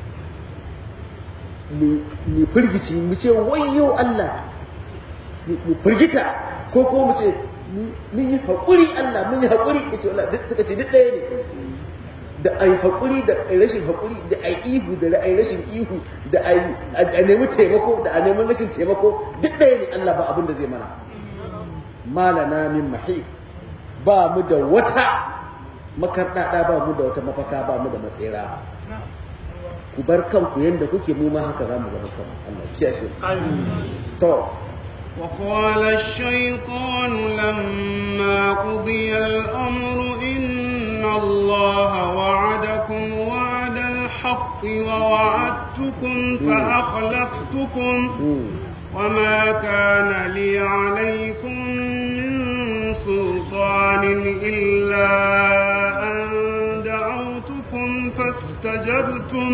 S2: mu firgici mu ce wayyo Allah mu firgita ko mu ce mun yi haƙuri Allah mun yi haƙuri ya ce Allah duk suka ce duk ɗaya ne da ai haƙuri da ai rashin haƙuri da ai ihu da ai rashin ihu da a nemi taimako da a nemi rashin taimako duk ɗaya ne Allah ba abin da zai mana malana min mahis ba mu da wata makarɗaɗa ba mu da wata mafaka ba mu da matsera ku bar kanku yadda kuke mu ma haka za mu zama kanku Allah kiyashe to
S1: وقال الشيطان لما قضي الأمر إن الله وعدكم وعد الحق ووعدتكم فأخلفتكم وما كان لي عليكم من سلطان إلا أن دعوتكم فاستجبتم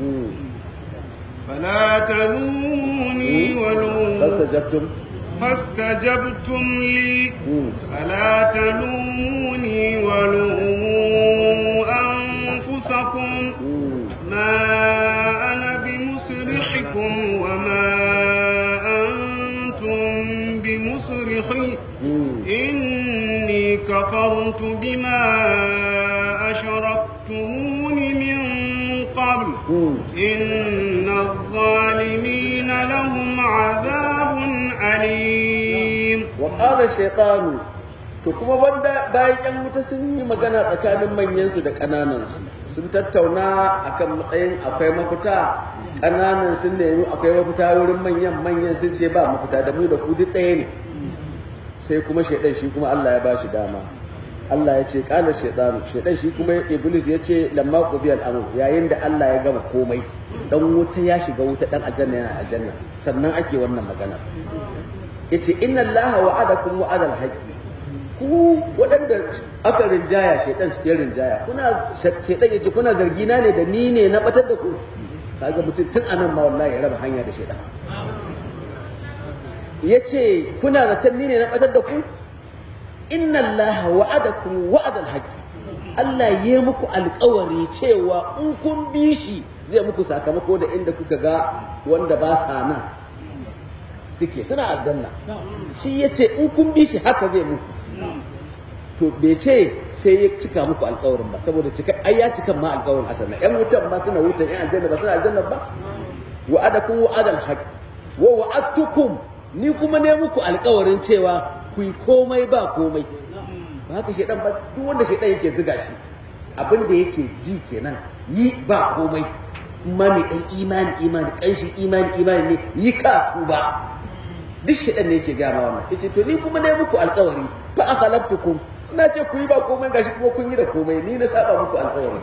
S1: فلا تلوموني فاستجبتم لي فلا تلوموني ولوموا أنفسكم ما أنا بمصرخكم وما أنتم بمصرخي إني كفرت بما أشركتمون من قبل إن الظالمين لهم عذاب أليم
S2: وقال الشيطان to kuma wanda bayan yan wuta sun yi magana tsakanin manyansu da ƙananansu sun tattauna akan matsayin akwai mafita ƙananan sun nemi akwai mafita wurin manyan sun ce ba mafita da mu da ku duk ɗaya ne sai kuma shaidan shi kuma Allah ya ba shi dama Allah ya ce ƙalar shaidan shi kuma iblis ya ce lamma qubiyal amr yayin da Allah ya gama komai dan wuta ya shiga wuta dan aljanna yana aljanna sannan ake wannan magana yace inna Allaha wa'adakum wa'adal haqqi ku waɗanda aka rinjaya shaidan ya rinjaya kuna shaidan yace kuna zargi na ne da ni ne na batar da ku kaga mutum tun anan ma wallahi ya raba hanya da shaidan yace kuna zaton ni ne na batar da ku inna allaha wa'adakum wa'adal haqqi Allah ya muku alkawari cewa in kun bi shi zai muku sakamako da inda kuka ga wanda ba sa nan suke suna aljanna shi ya ce in kun bi shi haka zai muku to bai ce sai ya cika muku alkawarin ba saboda cika ai ya cika ma alkawarin asali yan wutan ba suna wutan yan aljanna ba suna aljanna ba wa'adakum wa'adal haqq wa wa'adtukum ni kuma ne muku alkawarin cewa ku yi komai ba komai ba haka shedan ba duk wanda shedan yake ziga shi abin da yake ji kenan yi ba komai ma mai dan imani kanshi imani ne yi ka tuba duk shedan ne yake gaya ma wannan yace to ni kuma ne muku alkawari fa akhlaftukum na ce ku yi ba komai gashi kuma kun yi da komai ni na saba muku alkawari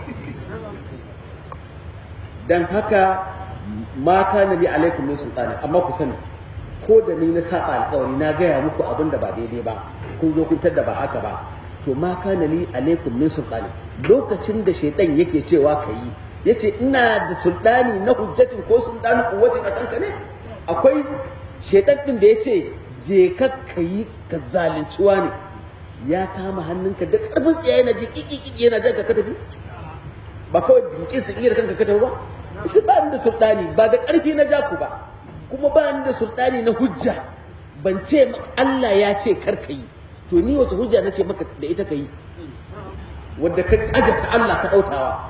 S2: dan haka ma kana li alaikum min sultani amma ku sani ko da ni na saba alkawari na gaya muku abin da ba daidai ba kun zo kun tadda ba haka ba to ma kana li alaikum min sultani lokacin da shaitan yake cewa kayi yace ina da sultani na hujjatin ko sultani kuwatin a kanka ne akwai shaitan din da yace je ka kayi ka zalinciwa ne ya kama hannunka da karfin tsaye na ji kiki yana jan ka tafi ba kawai jinkin tsaye da kanka ka tafi ba ita ba ni da sultani ba da karfi na ja ku ba kuma ba ni da sultani na hujja ban ce Allah ya ce kar ka yi to ni wace hujja na ce maka da ita ka yi wadda ka ajata Allah ka dautawa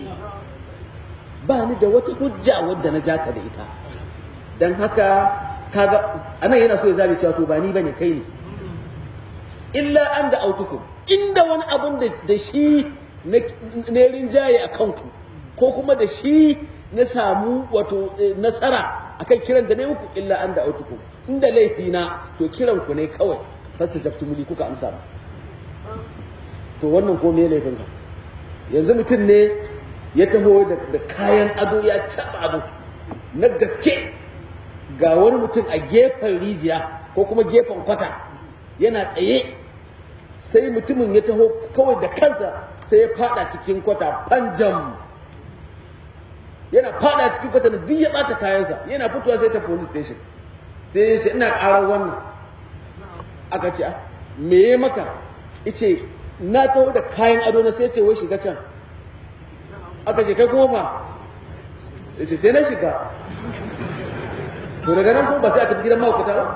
S2: ba ni da wata hujja wadda na ja ka da ita dan haka kaga anan yana so ya zabe cewa to ba ni bane kai ne illa an da autukum inda wani abun da shi ne rinjaye a kanku ko kuma da shi na samu wato nasara akan kiran da ne muku illa an da autukum inda laifi na to kiran ku ne kawai fasta jaftumuli kuka amsa ba to wannan ko me laifin sa yanzu mutum ne ya taho da kayan ado ya caba ado na gaske ga wani mutum a gefen rijiya ko kuma gefen kwata yana tsaye sai mutumin ya taho kawai da kansa sai ya fada cikin kwata panjam yana fada cikin kwata da duk ya bata kayansa yana fitowa sai ta police station sai ya ce ina karar wannan aka ce me ya maka ice na taho da kayan ado na sai ce wai shiga can aka ce kai kuma ba yace sai na shiga to daga nan kuma ba sai a tafi gidan mahaukata ba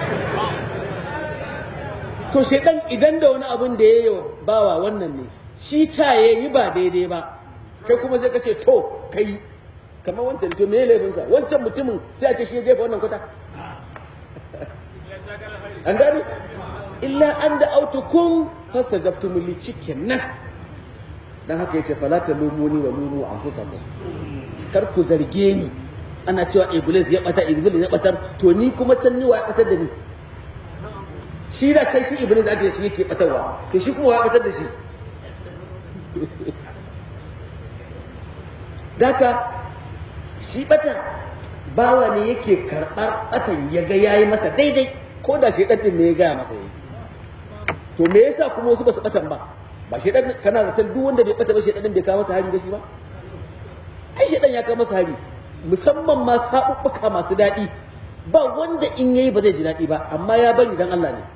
S2: to shaidan idan da wani abin da ya yi bawa wannan ne shi ta ya yi ba daidai ba kai kuma sai ka ce to kai kamar wancan to me laifinsa wancan mutumin sai a ce shi ya jefa wannan kwata an gani illa an da autukun fasta jabtumu li cikin nan dan haka yace fala talumuni wa lumu anfusakum kar ku zarge ni ana cewa iblis ya batar to ni kuma can ni wa ya batar da ni shi da can shi iblis ake shi yake batarwa to shi kuma wa ya batar da shi daka shi bata bawa ne yake karɓar batan ya ga yayi masa daidai ko da shedan din ne ya gaya masa yayi to me yasa kuma wasu ba su batan ba ba shedan kana zaton duk wanda bai bata ba shedan din bai kawo masa hari da shi ba ai shedan ya kawo masa hari musamman ma sabubbuka masu daɗi ba wanda in yayi ba zai ji daɗi ba amma ya bari dan Allah ne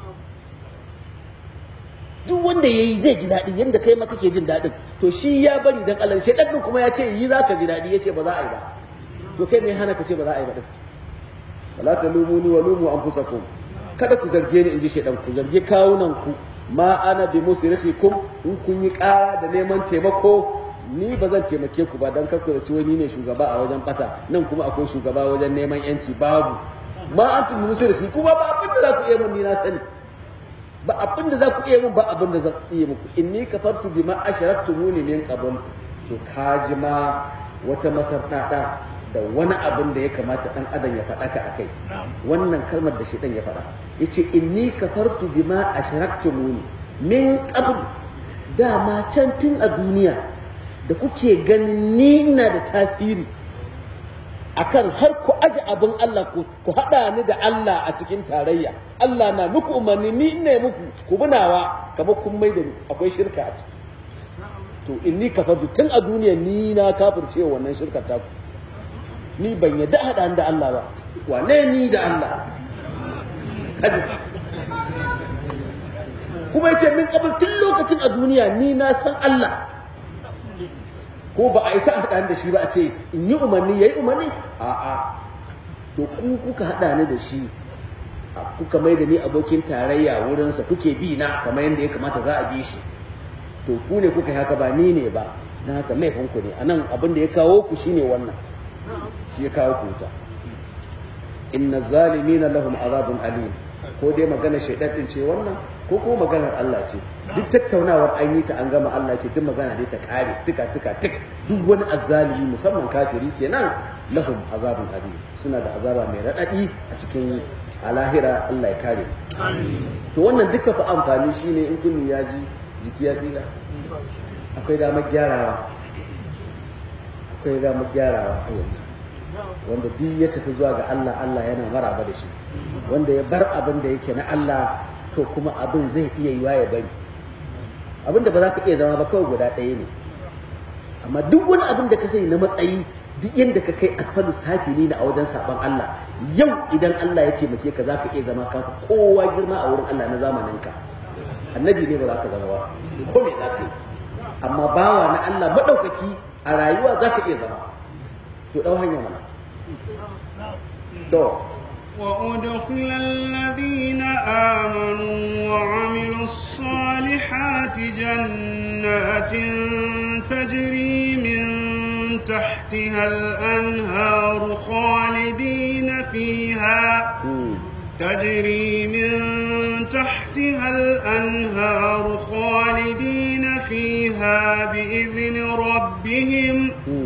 S2: duk wanda yayi zai ji daɗi yanda kai ma kake jin daɗin to shi ya bari dan Allah shedan din kuma ya ce yi zaka ji daɗi yace ba za a yi ba to kai me hana ka ce ba za a yi ba din wala talumuni wa lumu anfusakum kada ku zarge ni inji shedan ku zarge kawunan ku ma ana bi musrifikum in kun yi ƙara da neman taimako ni ba zan taimake ku ba dan kar ku zaci wani ne shugaba a wajen bata nan kuma akwai shugaba wajen neman yanci babu ma antum musrifi kuma ba abin da za ku iya mun ni na sani ba abin da za ku iya mun ba abin da za ku iya muku inni kafartu bima asharaktumuni min qabl to kaji ma wata masarnada da wani abin da ya kamata dan adam ya faɗa ka akai wannan kalmar da shi dan ya faɗa yace inni kafartu bima asharaktumuni min qabl dama can tun a duniya da kuke ganin ni ina da tasiri akan har ku aje abin Allah ku haɗa ni da Allah a cikin tarayya Allah na muku umarni ni ina muku ku bunawa kamar kun mai da ni akwai shirka a ciki to inni kafartu tun a duniya ni na kafirce wannan shirkar ta ku ni ban yadda haɗa da Allah ba wane ni da Allah kaji kuma yace min qabl tun lokacin a duniya ni na san Allah ko ba a isa a haɗa da shi ba a ce in yi umarni yayi umarni a'a to ku kuka haɗa ni da shi kuka mai da ni abokin tarayya wurinsa kuke bi na kamar yadda ya kamata za a bi shi to ku ne kuka yi haka ba ni ne ba na haka laifinku ne anan abin da ya kawo ku shine wannan shi ya kawo ku ta inna zalimina lahum azabun alim ko dai magana shaidan din ce wannan ko kuma maganar Allah ce duk tattaunawar an yi ta an gama Allah ce duk magana dai ta kare tuka tik duk wani azzalimi musamman kafiri kenan lahum azabun alim suna da azaba mai radadi a cikin alahira Allah ya kare to wannan duka fa amfani shine in kunni ya ji jiki ya tsira akwai damar gyarawa a yanzu wanda duk ya tafi zuwa ga Allah Allah yana maraba da shi wanda ya bar abin da yake na Allah to kuma abin zai iya yiwa ya bari abin da ba za ka iya zama ba kawai guda ɗaya ne amma duk wani abin da ka sani na matsayi duk yadda ka kai asfalu safili na a wajen saban Allah yau idan Allah ya taimake ka za ka iya zama ka kowa girma a wurin Allah na zamaninka annabi ne ba za ka zama ba ko me za ka yi amma bawa na Allah maɗaukaki a rayuwa za ka iya zama to ɗau hanya mana to
S1: وأدخل الذين آمنوا وعملوا الصالحات جنات تجري من تحتها الأنهار خالدين فيها تجري من تحتها الأنهار خالدين فيها بإذن ربهم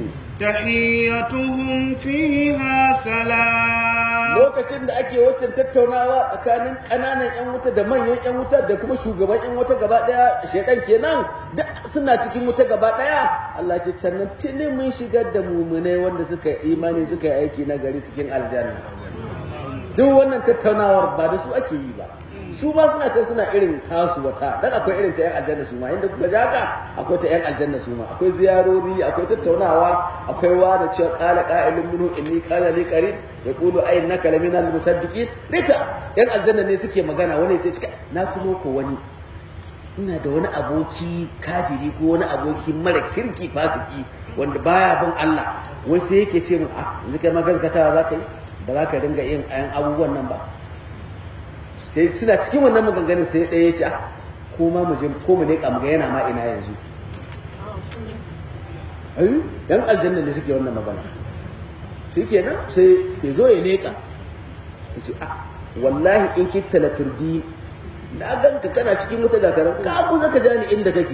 S1: تحيتهم فيها سلام
S2: lokacin da ake waccan tattaunawa tsakanin ƙananan 'yan wuta da manyan 'yan wuta da kuma shugaban 'yan wuta gaba ɗaya shedan kenan da suna cikin wuta gaba ɗaya Allah ce can tuni mun shigar da mumunai wanda suka imani suka yi aiki na gari cikin aljanna duk wannan tattaunawar ba da su ake yi ba su ma suna can suna irin tasu wata dan akwai irin ta 'yan aljanna su ma inda kuka jaga akwai ta 'yan aljanna su ma akwai ziyarori akwai tattaunawa akwai wada cewa qala qa'ilun minhu inni qala li qarin yaqulu aynaka lamina al-musaddiqin duka 'yan aljanna ne suke magana wani ya ce na tuno ko wani ina da wani aboki kafiri ko wani aboki mara kirki fasiki wanda baya bin Allah wai sai yake ce mu yanzu kai magazgatawa za ka yi ba za ka dinga yin ayan abubuwan nan ba sai suna cikin wannan maganganun sai ɗaya ya ce ko ma mu je ko mu leƙa mu ga yana ma ina yanzu yan aljanna ne suke wannan magana shi kenan sai ya zo ya leƙa ya ce wallahi in kitta la turdi na ganka kana cikin wuta da karan ka kusa ka ja ni inda kake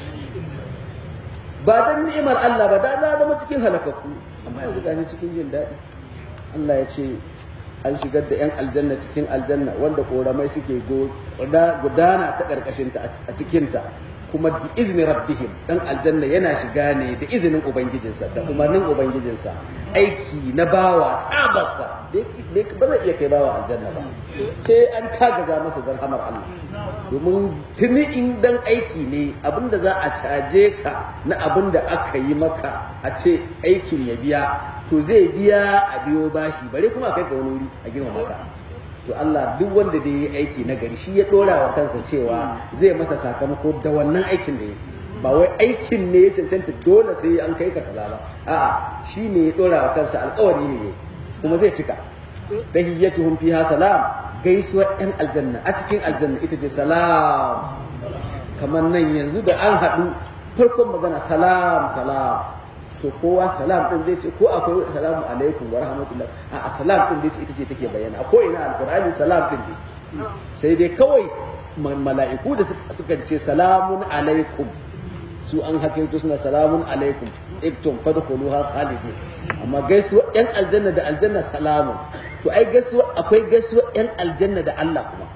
S2: ba dan ni'imar Allah ba da na zama cikin halakakku amma yanzu gani cikin jin daɗi Allah ya ce an shigar da 'yan aljanna cikin aljanna wanda koramai suke gudana ta ƙarƙashinta a cikinta kuma bi izini rabbihim dan aljanna yana shiga ne da izinin ubangijinsa da umarnin ubangijinsa aiki na bawa tsabarsa ba zai iya kai bawa aljanna ba sai an kagaza masa don hamar Allah domin tuni in dan aiki ne abinda za a caje ka na abinda aka yi maka a ce aikin ya biya to zai biya a biyo bashi bare kuma kai ka wani wuri a girma maka to Allah duk wanda da yi aiki na gari shi ya dora wa kansa cewa zai masa sakamako da wannan aikin da ya ba wai aikin ne ya cancanta dole sai an kai ka kaza ba a'a shi ne ya dora wa kansa alƙawari ne kuma zai cika tahiyyatuhum fiha salam gaisuwar yan aljanna a cikin aljanna ita ce salam kamar nan yanzu da an haɗu farkon magana salam to kowa salam din zai ce ko akwai salamu alaikum wa rahmatullah a salam din dai ita ce take bayyana ko ina alqur'ani salam din ne sai dai kawai mala'iku da suka ce salamun alaikum su an hakaito suna salamun alaikum iktum fadkhuluha khalidin amma gaisuwa yan aljanna da aljanna salamun to ai gaisuwa akwai gaisuwa yan aljanna da Allah kuma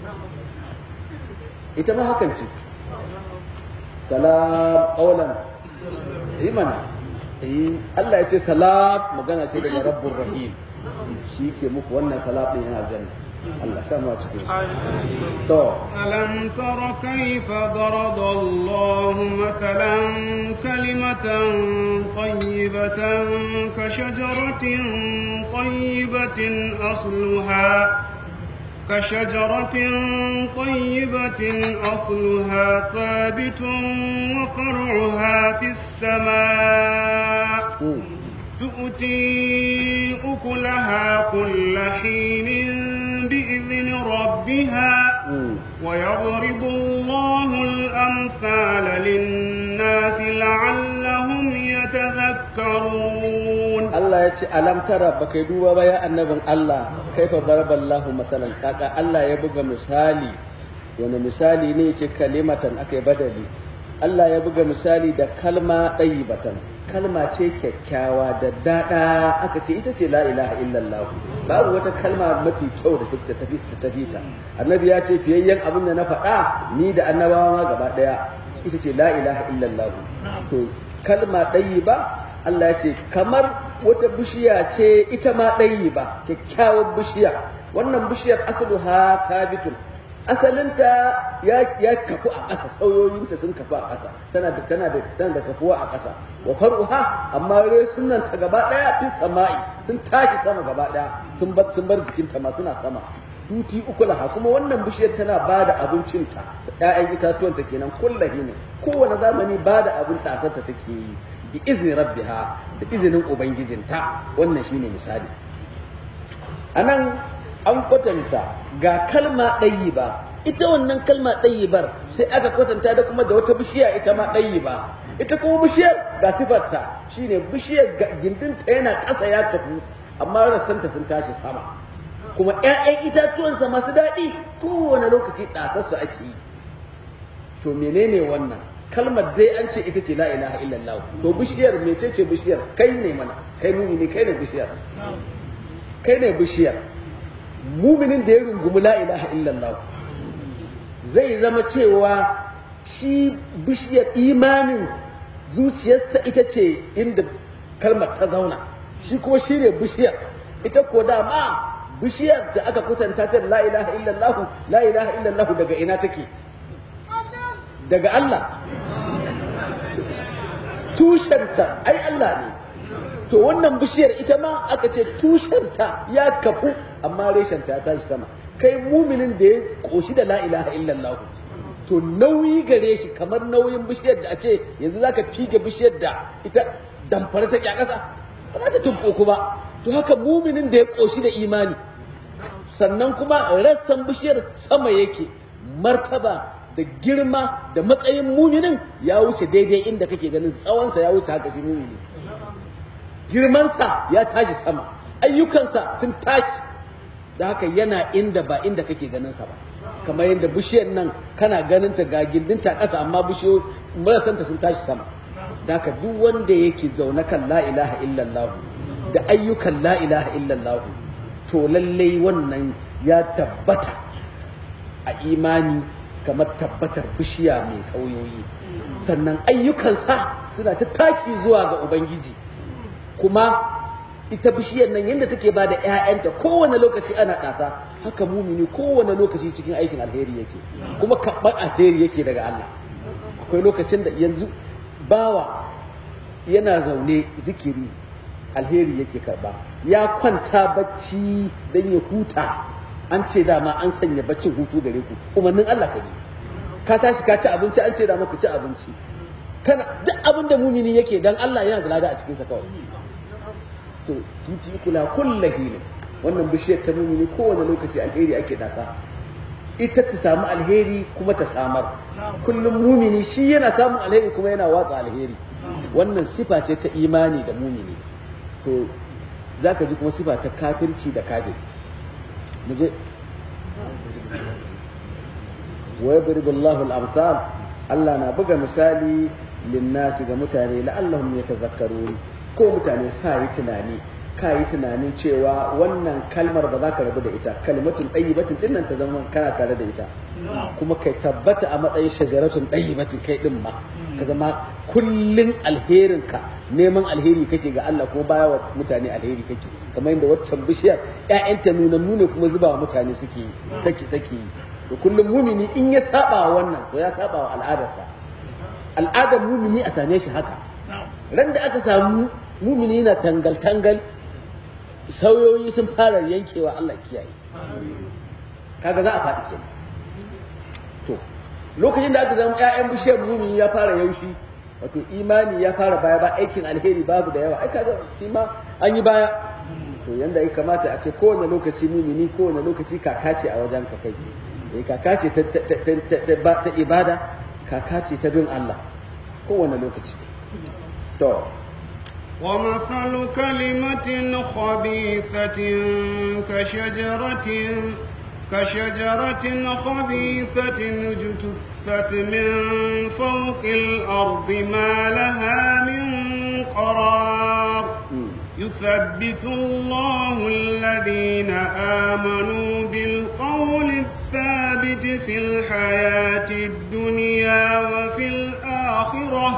S2: ita ma hakan ce salam qawlan imana Allah ya ce salat magana ce daga rabbur rahim shi ke muku wannan salat din yana aljanna Allah sa mu a cikin to
S1: alam tara kayfa darada Allah mathalan kalimatan tayyibatan ka shajaratin tayyibatin asluha كشجرة طيبة أصلها ثابت وفرعها في السماء تؤتي أكلها كل حين بإذن ربها ويضرب الله الأمثال للناس لعلهم يتذكرون.
S2: الله يتي ألم ترى بكيدوا بيا النبي الله كيف ضرب الله مثلا كاكا الله يبغى مثالي وانا مثالي نيتي كلمة أكي بدلي الله يبغى مثالي دا كلمة طيبة kalma ce kyakkyawa da daɗa aka ce ita ce la ilaha illallah babu wata kalma mafi kyau da tafi ta annabi ya ce fiyayyen abin da na faɗa ni da annabawa ma gaba ɗaya ita ce la ilaha illallah to kalma ba Allah ya ce kamar wata bishiya ce ita ma ba kyakkyawar bishiya wannan bishiyar asluha sabitun asalinta ya kafu a ƙasa sauyoyinta sun kafu a ƙasa tana da kafuwa a ƙasa wa faruha amma resunan ta gaba ɗaya fi sama'i sun tashi sama gaba ɗaya sun bar jikinta ma suna sama tuti ukulaha kuma wannan bishiyar tana ba da abincinta da ƴaƴan itatuwanta kenan kullahi ne kowane zamani ba da abin ɗasarta take yi bi izni rabbiha da izinin ubangijinta wannan shine misali anan an kwatanta ga kalma ɗayi ba ita wannan kalma ɗayi bar sai aka kwatanta da kuma da wata bishiya ita ma ɗayi ba ita kuma bishiyar ga sifarta shine bishiyar gindinta yana ƙasa ya tafi amma rassanta sun tashi sama kuma ƴaƴan itatuwansa masu daɗi kowane lokaci ɗasarsu ake yi to menene wannan kalmar dai an ce ita ce la ilaha illallah to bishiyar mecece bishiyar kai ne mana kai mumini kai ne bishiyar kai ne bishiyar muminin da ya rungumi la ilaha illallah zai zama cewa shi bishiyar imanin zuciyarsa ita ce inda kalmar ta zauna shi kuma shi ne bishiyar ita ko dama bishiyar da aka kwatanta ta da la ilaha illallah daga ina take daga Allah tushenta ai Allah ne to wannan bishiyar ita ma aka ce tushenta ya kafu amma reshenta ya tashi sama kai muminin da ya koshi da la ilaha illallah to nauyi gare shi kamar nauyin bishiyar da a ce yanzu zaka fige bishiyar da ita damfara ta ƙasa ba za ta tumɓo ba to haka muminin da ya koshi da imani sannan kuma rassan bishiyar sama yake martaba da girma da matsayin muminin ya wuce daidai inda kake ganin tsawonsa ya wuce haka shi mumini girmansa ya tashi sama ayyukansa sun tashi da haka yana inda ba inda kake ganinsa ba kamar yadda bishiyar nan kana ganinta ga gindinta ƙasa amma bishiyoyi marasanta sun tashi sama da haka duk wanda yake zaune kan la ilaha illallah da ayyukan la ilaha illallah to lallai wannan ya tabbata a imani kamar tabbatar bishiya mai tsauyoyi sannan ayyukansa suna ta tashi zuwa ga ubangiji kuma ita bishiyar nan yadda take ba da 'ya'yanta kowane lokaci ana ɗasa haka mumini kowane lokaci cikin aikin alheri yake kuma karɓar alheri yake daga Allah akwai lokacin da yanzu bawa yana zaune zikiri alheri yake karɓa ya kwanta bacci don ya huta an ce dama an sanya baccin hutu gare ku umarnin Allah ka bi ka tashi ka ci abinci an ce dama ku ci abinci kana duk abin da mumini yake dan Allah yana da lada a cikinsa kawai to tuti kula kullahi ne wannan bishiyar ta mumini kowane lokaci alheri ake dasa ita ta samu alheri kuma ta samar kullum mumini shi yana samun alheri kuma yana watsa alheri wannan sifa ce ta imani da mumini to zaka ji kuma sifa ta kafirci da kafiri muje wa yadribu Allahu al-amsal Allah na buga misali linnasi ga mutane la'allahum yatazakkarun ko mutane sa yi tunani ka yi tunanin cewa wannan kalmar ba za ka rabu da ita kalmatun ɗayyibatin ɗin nan ta zama kana tare da ita kuma kai tabbata a matsayin shajaratun ɗayyibatin kai ɗin ma ka zama kullun alherinka neman alheri kake ga Allah kuma baya wa mutane alheri kake kamar yadda waccan bishiyar ƴaƴanta nuna kuma zuba wa mutane suke take yi to kullum mumini in ya saba wa wannan to ya saba wa al'adarsa al'adar mumini a same shi haka ran da aka samu mumini na tangal-tangal sauyoyi sun fara yankewa Allah kiyaye kaga za a faɗi kenan. To lokacin da aka zama ƴaƴan bishiyar mumini ya fara yaushi, wato imani ya fara baya ba, aikin alheri babu da yawa, ai kaga shi ma an yi baya. To yanda ya kamata a ce kowane lokaci mumini kowane lokaci kaka ce a wajen ka kai, kaka ce ta ibada, kaka ce ta bin Allah kowane lokaci. To
S1: ومثل كلمة خبيثة كشجرة خبيثة اجتثت من فوق الأرض ما لها من قرار يثبت الله الذين آمنوا بالقول الثابت في الحياة الدنيا وفي الآخرة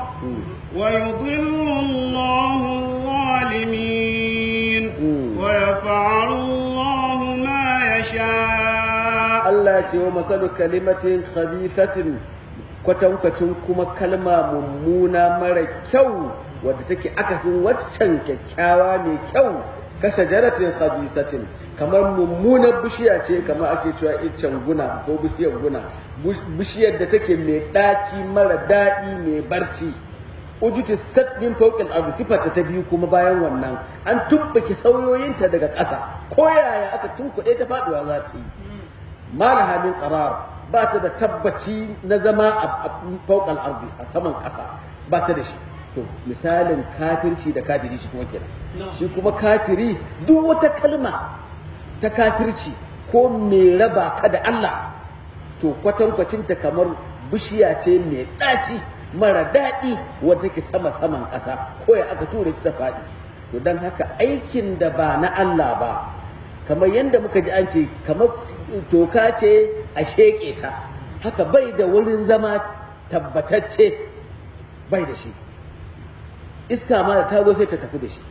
S1: ويضل الله الظالمين ويفعل الله ما يشاء.
S2: الله يقول مثل كلمة خبيثة kwatankwacin kuma kalma mummuna mara kyau wadda take akasin waccan kyakkyawa mai kyau, kashe jaratin khabisatin, kamar mummunar bishiya ce, kamar ake cewa iccen guna ko bishiyar guna, bishiyar da take mai ɗaci mara daɗi mai barci. ujuti sat min fawqil ardi, sifata ta biyu kuma bayan wannan an tubbake sauyoyinta daga ƙasa, ko yaya aka tunkuɗe ta faɗuwa za ta yi. malaha min qarar, ba ta da tabbaci na zama a fawqal ardi, a saman ƙasa ba ta da shi. to misalin kafirci da kafiri shi kuma kenan, shi kuma kafiri duk wata kalma ta kafirci ko mai raba ka da Allah, to kwatankwacinta kamar bishiya ce mai ɗaci mara daɗi wadda take saman ƙasa, ko ya aka tura ta faɗi. to don haka aikin da ba na Allah ba, kamar yadda muka ji an ce kamar toka ce a sheƙe ta, haka bai da wurin zama tabbatacce, bai da shi. iska ma da ta zo sai ta tafi da shi,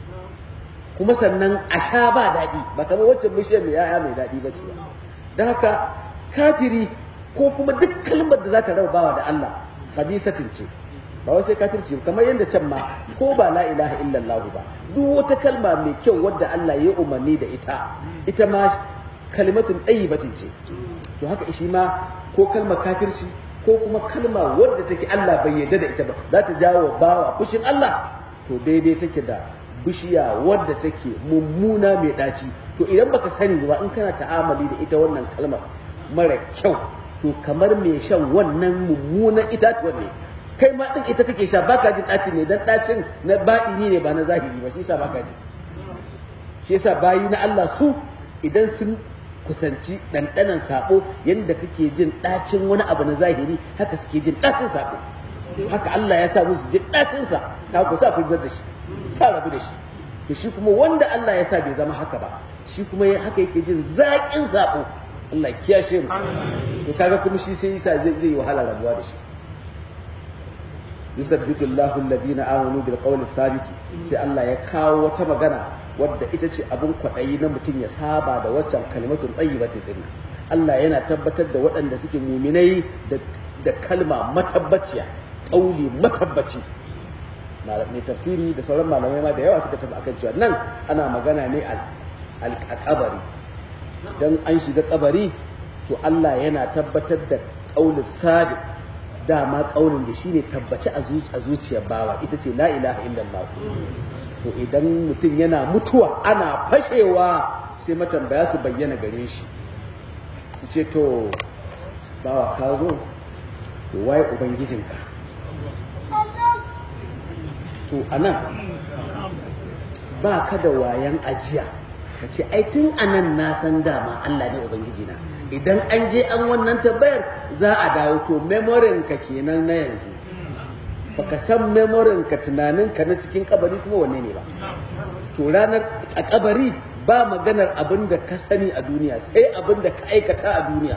S2: kuma sannan a sha ba daɗi, ba kamar waccan bishiyar mai yaya mai daɗi ba ce ba. don haka kafiri ko kuma duk kalmar da za ta rabawa da Allah khabisatin ce, ba wai sai kafirci, kamar yadda can ma ko ba la ilaha illallah ba, duk wata kalma mai kyau wadda Allah ya umarni da ita ma kalimatun ɗayyibatin ce. to haka shi ma ko kalmar kafirci ko kuma kalma wadda take Allah bai yarda da ita ba, za ta jawo bawa fushin Allah, to daidai take da bishiya wadda take mummuna mai ɗaci. to idan baka sani ba, in kana ta'amali da ita wannan kalmar mara kyau, to kamar mai shan wannan mummunan itatuwa ne, kai ma din ita kake sha, baka jin ɗacin ne, dan ɗacin na baɗini ne ba na zahiri ba, shi yasa baka ji. shi yasa bayi na Allah su idan sun kusanci ɗanɗanan saɓo, yadda kake jin ɗacin wani abu na zahiri, haka suke jin ɗacin saɓo. haka Allah ya sa musu jin ɗacinsa, ta ku sa furzar da shi, sa rabu da shi. to shi kuma wanda Allah ya sa bai zama haka ba, shi kuma haka yake jin zaƙin saɓo. Allah kiyashe mu. to kaga kuma shi sai yasa zai yi wahala rabuwa da shi. yusabbitu Allahu alladhina amanu bil qawli thabit, sai Allah ya kawo wata magana wadda ita ce abin kwaɗayi na mutum ya saba da waccan kalimatun tayyibatin din. Allah yana tabbatar da waɗanda suke muminai da kalma matabbaciya, ƙauli matabbaci. mai tafsiri da sauran malamai ma da yawa suka tafi akan cewa nan ana magana ne a kabari. dan an shiga kabari, to Allah yana tabbatar da ƙaulin sabit, dama ƙaunin da shine tabbaci a zuciyar bawa, ita ce la ilaha illallah. to idan mutum yana mutuwa ana fashewa, sai matambaya su bayyana gare shi, su ce to bawa ka zo, to waye ubangijinka? to anan ba ka da wayan ajiya ka ce ai tun anan na san dama Allah ne ubangijina. idan an je an wannan tabbayar za a dawo, to memorin ka kenan na yanzu, baka san memorin ka, tunanin ka na cikin kabari kuma wanne ne ba. to ranar a kabari ba maganar abin da ka sani a duniya, sai abin da ka aikata a duniya.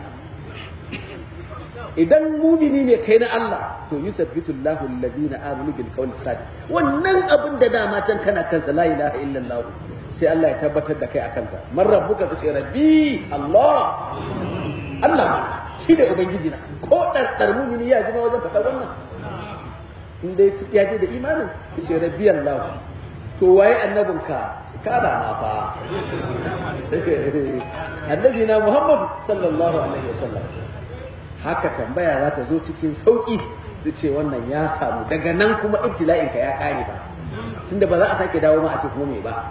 S2: idan mumini ne kai na Allah, to yusabbitu Allahu alladhina amanu bil qawli thabit, wannan abin da dama can kana kansa la ilaha illallah, sai Allah ya tabbatar da kai a kansa. man rabbuka, ka ce rabbi Allah. Allah shi ne ubangiji na. ko ɗarɗar mumini ya ji ma wajen faɗa wannan, in dai ya je da imanin, ka ce rabbi Allah. to waye annabinka? kana ma fa annabi na Muhammad sallallahu alaihi wasallam haka tambaya za ta zo cikin sauki su ce wannan ya samu daga nan kuma ibtila'in ka ya kare ba tunda ba za a sake dawo ma a ce kuma me ba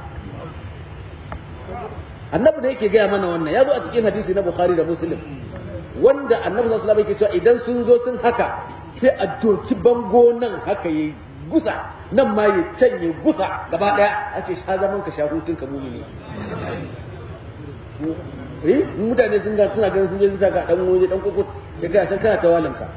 S2: annabi da yake gaya mana wannan ya zo a cikin hadisi na Bukhari da Muslim wanda annabi sallallahu alaihi wasallam yake cewa idan sun zo sun haka sai a doki bango nan haka yayi gusa nan ma ya canye gusa gaba daya a ce sha zaman ka sha hutun ka mumini mutane sun ga suna ganin sun je sun saka dan waje dan kokot ya ga san kana tawalin ka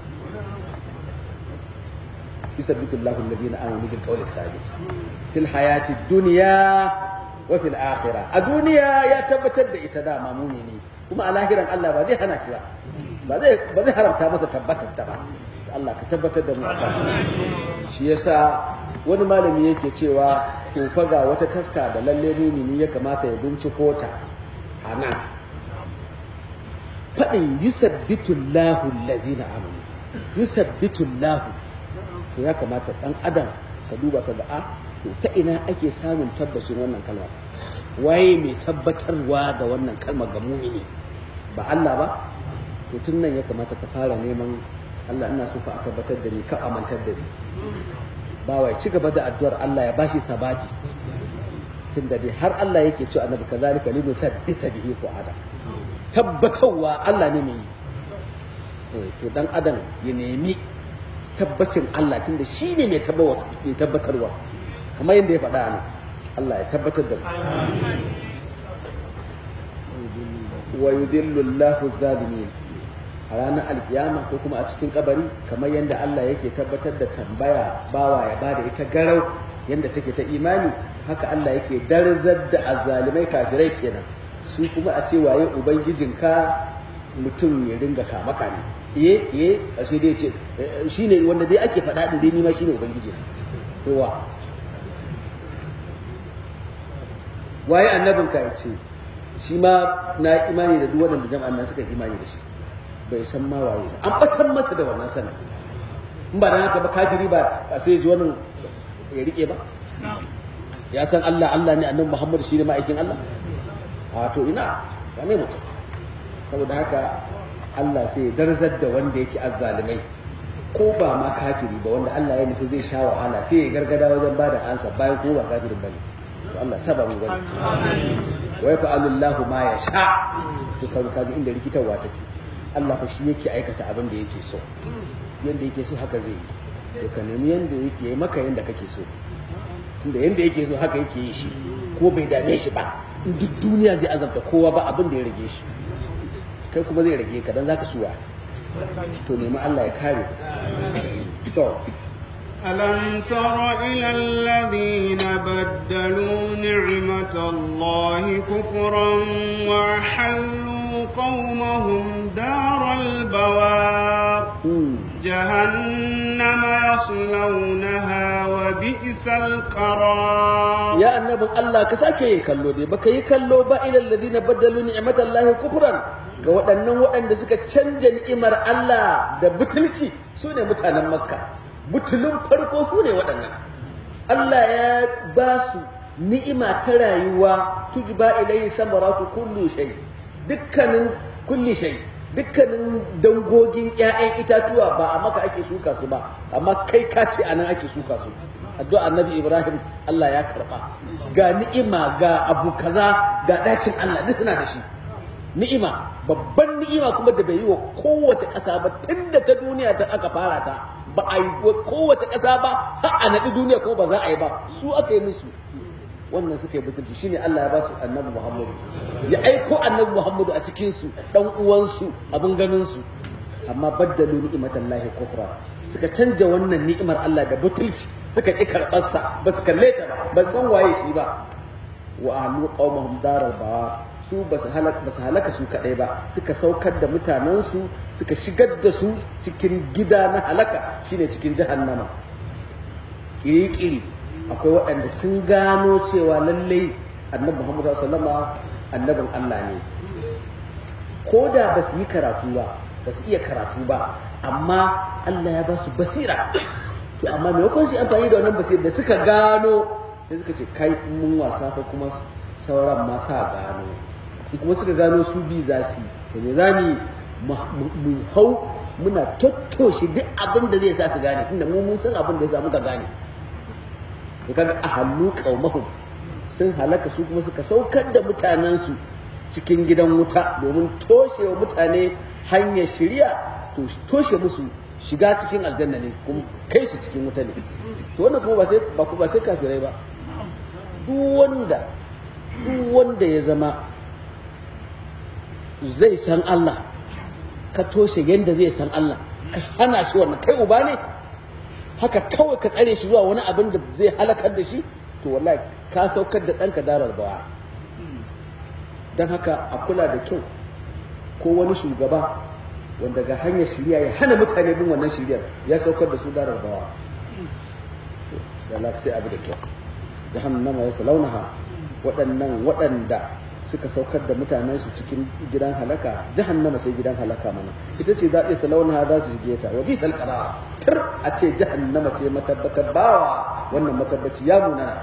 S2: yusabbitu Allahu alladhina amanu bil qawli thabit fil hayati dunya wa fil akhirah a duniya ya tabbatar da ita dama mumini kuma a lahiran Allah ba zai hana shi ba zai haramta masa tabbatar ta ba Allah ka tabbatar da mu akan shi yasa wani malami yake cewa to fa ga wata taska da lalle mumini ya kamata ya binciko ta anan fadin yusabbitu Allahu allazina amanu yusabbitu Allahu to ya kamata dan adam ka duba ka ga to ta ina ake samun tabbacin wannan kalmar waye mai tabbatarwa da wannan kalmar ga mumini ba Allah ba to tun nan ya kamata ka fara neman Allah ina so ka tabbatar da ni ka amantar da ni ba wai ci gaba da addu'ar Allah ya bashi sabati tun da dai har Allah yake cewa annabi kazalika linu sabbita bihi fuada tabbatarwa Allah ne mai to dan adam ya nemi tabbacin Allah tunda shi ne mai tabbatarwa kamar yadda ya faɗa ne Allah ya tabbatar da mu wa yudillu Allahu zalimin a ranar alkiyama ko kuma a cikin kabari kamar yadda Allah yake tabbatar da tambaya bawa ya bada ita garau yadda take ta imani haka Allah yake darzar da azzalimai kafirai kenan su kuma a ce waye ubangijinka mutum ya ringa kamaka ne ƙarshe dai ce shine wanda dai ake faɗa din dai ni ma shine ubangiji kowa waye annabin ka ce shi ma na imani da duk waɗanda jama'an nan suka imani da shi bai san ma waye an batar masa da wannan sanin in ba dan haka ba kafiri ba sai ji wannan ya rike ba ya san Allah ne annabi Muhammad shi ne ma'aikin Allah a to ina ba ne mutum saboda haka Allah sai ya darzar da wanda yake azzalimai ko ba ma kafiri ba wanda Allah ya nufi zai sha wahala sai ya gargada wajen bada ansa bayan ko ba kafirin bane to Allah saba mu bane wa yafa'alu Allahu ma yasha to kaji inda rikitarwa take Allah fa shi yake aikata abin da yake so yanda yake so haka zai yi to ka nemi yanda yake maka yanda kake so tunda yanda yake so haka yake yi shi ko bai dame shi ba duk duniya zai azabta kowa ba abin da ya rage shi kai kuma zai rage ka dan zaka suwa to nemi Allah ya kare to
S1: ألم تر إلى الذين بدلوا نعمة الله كفرا وأحلوا قومهم دار البوار جهنم يصلونها وبئس القرار
S2: يا النبي الله كساكي كلو دي بكي كلو با إلى الذين بدلوا نعمة الله كفرا ga waɗannan waɗanda suka canja ni'imar Allah da butulci su ne mutanen Makka butulun farko su ne waɗannan Allah ya ba su ni'ima ta rayuwa tujba ilayhi samaratu kulli shay dukkanin dangogin ƴaƴan itatuwa ba a Makka ake shuka su ba amma kai ka ce anan ake shuka su addu'a annabi Ibrahim Allah ya karba ga ni'ima ga abu kaza ga ɗakin Allah duk suna da shi ni'ima babban ni'ima kuma da bai yi wa kowace ƙasa ba tun da ta duniya ta aka fara ta ba a yi wa kowace ƙasa ba har a naɗi duniya kuma ba za a yi ba su aka yi musu wannan suka yi butulci shine Allah ya ba su annabi Muhammadu ya aiko annabi Muhammadu a cikin su dan uwansu abin ganin su amma baddalu ni'matallahi kufra suka canja wannan ni'imar Allah da butulci suka ƙi karɓarsa ba su kalle ta ba san waye shi ba wa ahlu qaumahum daral bawar su ba su halaka su kadai ba suka saukar da mutanensu suka shigar da su cikin gida na halaka shine cikin jahannama kiri-kiri akwai waɗanda sun gano cewa lallai annabi Muhammadu sallama annabin Allah ne ko da ba su yi karatu ba ba su iya karatu ba amma Allah ya ba su basira to amma maimakon su amfani da wannan basira da suka gano sai suka ce kai mun wasa fa kuma sauran ma sa gano kuma suka gano su bi za su to me za mu hau muna tattoshe duk abin da zai sa su gane tunda mu mun san abin da ya sa muka gane to kaga ahallu qaumahum sun halaka su kuma suka saukar da mutanensu cikin gidan wuta domin toshe wa mutane hanyar shiriya to toshe musu shiga cikin aljanna ne kuma kai su cikin wuta ne to wannan kuma ba sai kafirai ba duk wanda ya zama zai san Allah ka toshe yanda zai san Allah ka hana shi wannan kai uba ne haka kawai ka tsare shi zuwa wani abin da zai halakar da shi to wallahi ka saukar da ɗanka darar bawa don haka a kula da kyau ko wani shugaba wanda ga hanyar shirya ya hana mutane bin wannan shiryar ya saukar da su darar bawa da sai abu da kyau jahannama ya salaunaha waɗanda suka saukar da mutanensu cikin gidan halaka jahannama sai gidan halaka mana ita ce za a salaunaha za su shige ta wa bisal qara tir a ce jahannama ce matabbatar bawa wannan matabbaci ya munana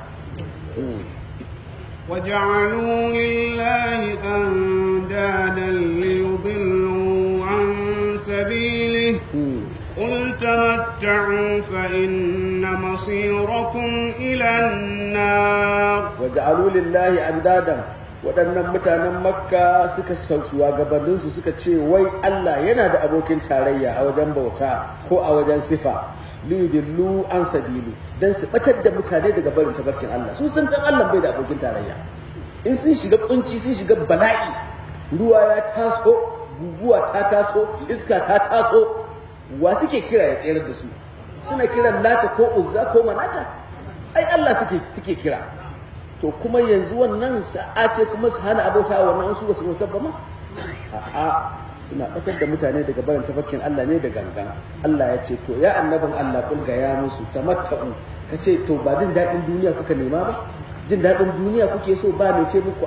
S1: وجعلوا لله أندادا ليضلوا عن سبيله قل تمتعوا فإن مصيركم إلى النار
S2: وجعلوا لله أندادا waɗannan mutanen makka suka shugabanninsu suka ce wai Allah yana da abokin tarayya a wajen bauta ko a wajen sifa liyudillu an sabili dan su batar da mutane daga barin tabarkin Allah su san dan Allah bai da abokin tarayya in sun shiga kunci sun shiga bala'i ruwa ya taso guguwa ta taso iska ta taso wa suke kira ya tsayar da su suna kiran lata ko uzza ko manata ai Allah suke kira to kuma yanzu wannan sa'a ce kuma su hana abota wannan su ba su bautar ba ma a'a suna batar da mutane daga barin tafarkin Allah ne da gangan Allah ya ce to ya annabin Allah kul ga ya musu tamatta'u ka ce to ba jin daɗin duniya kuka nema ba jin daɗin duniya kuke so ba mai ce muku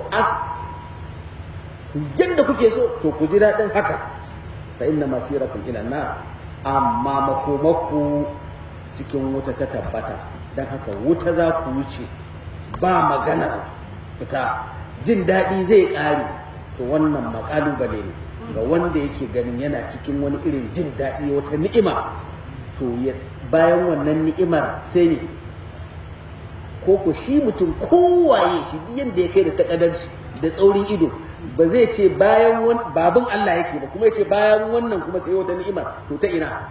S2: yadda kuke so to ku ji daɗin haka fa inna masirakum ila nar amma makomaku cikin wuta ta tabbata dan haka wuta za ku wuce ba magana fita jin daɗi zai ƙare to wannan makalubale ne ga wanda yake ganin yana cikin wani irin jin daɗi wata ni'ima to bayan wannan ni'imar sai ne ko shi mutum kowaye shi yadda ya kai da takadarci da tsaurin ido ba zai ce bayan babin Allah yake ba kuma ya ce bayan wannan kuma sai wata ni'imar to ta ina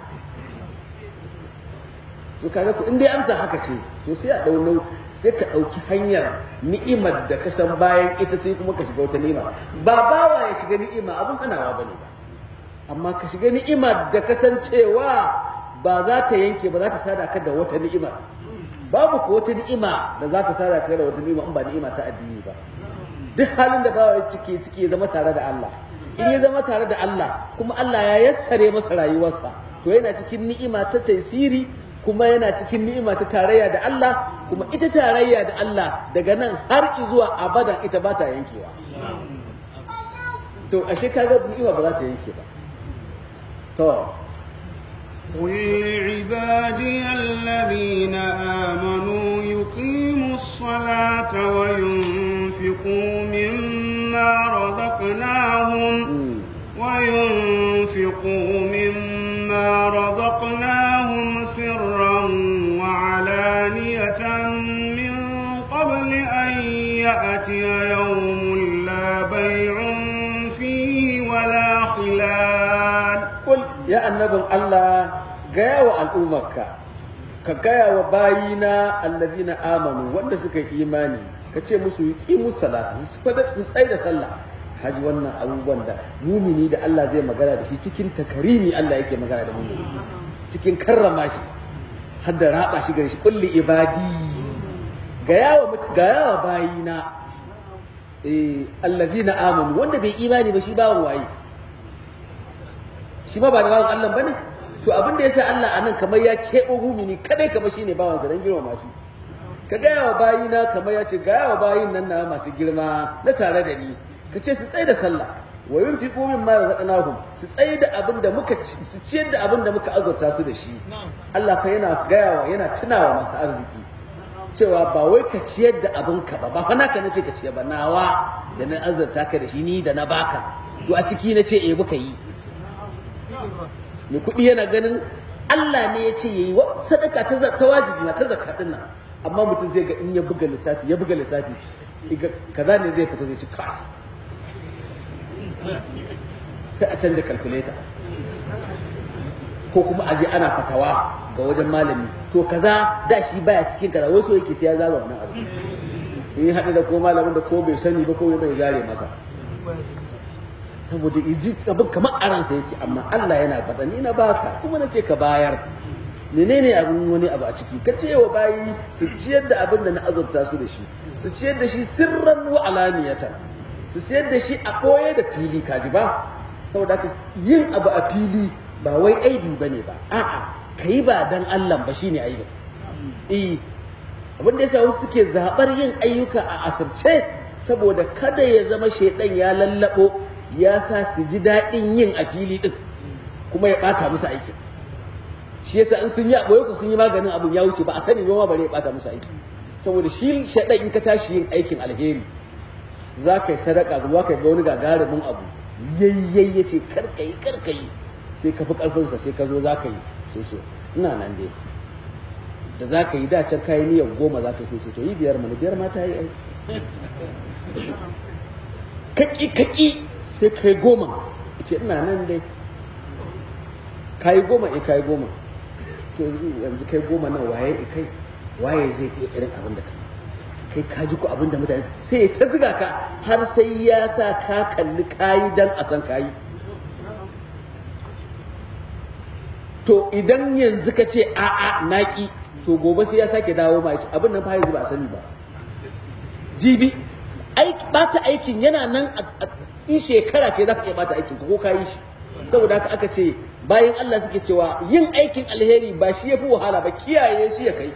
S2: to kaga ku in dai amsa haka ce to sai a sai ka ɗauki hanyar ni'imar da ka san bayan ita sai kuma ka shiga wata ni'ima ba bawa ya shiga ni'ima abin hanawa ba ne ba amma ka shiga ni'imar da ka san cewa ba za ta yanke ba za ta sada ka da wata ni'imar babu ko wata ni'ima da za ta sada ka da wata ni'ima in ba ni'ima ta addini ba duk halin da bawa ya ciki ya zama tare da Allah in ya zama tare da Allah kuma Allah ya yassare masa rayuwarsa to yana cikin ni'ima ta taisiri kuma yana cikin ni'ima ta tarayya da Allah kuma ita tarayya da Allah daga nan har zuwa abadan ita ba ta yankewa to ashe kaga ni'ima ba za ta yanke ba to
S1: قل لعبادي الذين آمنوا يقيموا الصلاة وينفقوا مما رزقناهم سرا وعلانية من قبل أن يأتي يوم لا بيع فيه ولا خلال
S2: قل يا النبي الله gaya wa al'ummarka ka gaya wa bayina allazina amanu wanda suka yi imani ka ce musu yuqimu salata su tsai da sallah haji wannan abubuwan da mumini da Allah zai magana da shi cikin takarimi Allah yake magana da mumini cikin karrama shi har da raba shi gare shi kulli ibadi gaya wa bayina allazina amanu wanda bai imani ba shi bawan waye shi ba da bawan Allah bane to abin da yasa Allah anan kamar ya keɓo mumini kadai kamar shine bawansa dan girmama shi ka gaya wa bayina kamar ya ce gaya wa bayin nan na masu girma na tare da ni ka ce su tsaye da sallah wa yunfiqu mimma razaqnahum su tsaye da abin da muka su ciyar da abin da muka azurta su da shi Allah fa yana gaya wa yana tunawa masu arziki cewa ba wai ka ciyar da abinka ba fa naka nace ka ciyar ba, nawa da na azurta ka da shi ni da na baka, to a ciki nace buka yi. mai kuɗi yana ganin Allah ne ya ce yayi sadaka ta wajibi na ta zakka din nan, amma mutum zai ga in ya buga lissafi kaza ne zai fita zai ci kai sai a canja calculator, ko kuma aje ana fatawa ga wajen malami to kaza da shi baya cikin kaza wasu yake sai ya zaba wannan abu, in haɗu da ko malamin da ko bai sani ba ko bai zare masa saboda iji abin kamar a ransa yake, amma Allah yana faɗa ni na baka kuma na ce ka bayar. Menene abin wani abu a ciki? Ka ce wa bayi su ciyar da abin da na azurta su da shi, su ciyar da shi sirran wa alaniyatan, su ciyar da shi a ɓoye da fili, kaji ba? Saboda ka yin abu a fili ba wai aibi bane ba, a'a kai ba dan Allah ba shine aibi. Abin da yasa wasu suke zaɓar yin ayyuka a asirce saboda kada ya zama shaidan ya lallabo ya sa su ji daɗin yin a fili ɗin kuma ya ɓata musu aiki. Shi yasa in sun yi aɓoye ku sun yi maganin abin ya wuce ba a sani ba ma bare ya ɓata musu aiki, saboda shi shaɗan in ka tashi yin aikin alheri za ka yi sadaka za ka ga wani gagarumin abu yayyai ya ce karkayi sai ka fi ƙarfinsa sai ka zo za ka yi sai ce ina nan dai da za ka yi da can kayi niyyar 10 za ka sai ce to yi 5 mana 5 ma ta yi aiki kaki sai kai 10 ce ina nan dai kayi 10 kayi 10 to yanzu kai 10 nan waye zai iya irin abin da kai kaji ko abin da mutane sai ya ta ziga ka har sai ya sa ka kalli kayi dan a san kayi. To idan yanzu ka ce a'a naki to gobe sai ya sake dawo ma shi abin nan fa yanzu ba a sani ba, jibi bata aikin yana nan in shekara ke za ka iya bata aikin ko ka yi shi. Saboda haka aka ce bayan Allah suke cewa yin aikin alheri ba shi ya fi wahala ba, kiyaye shi ya kai.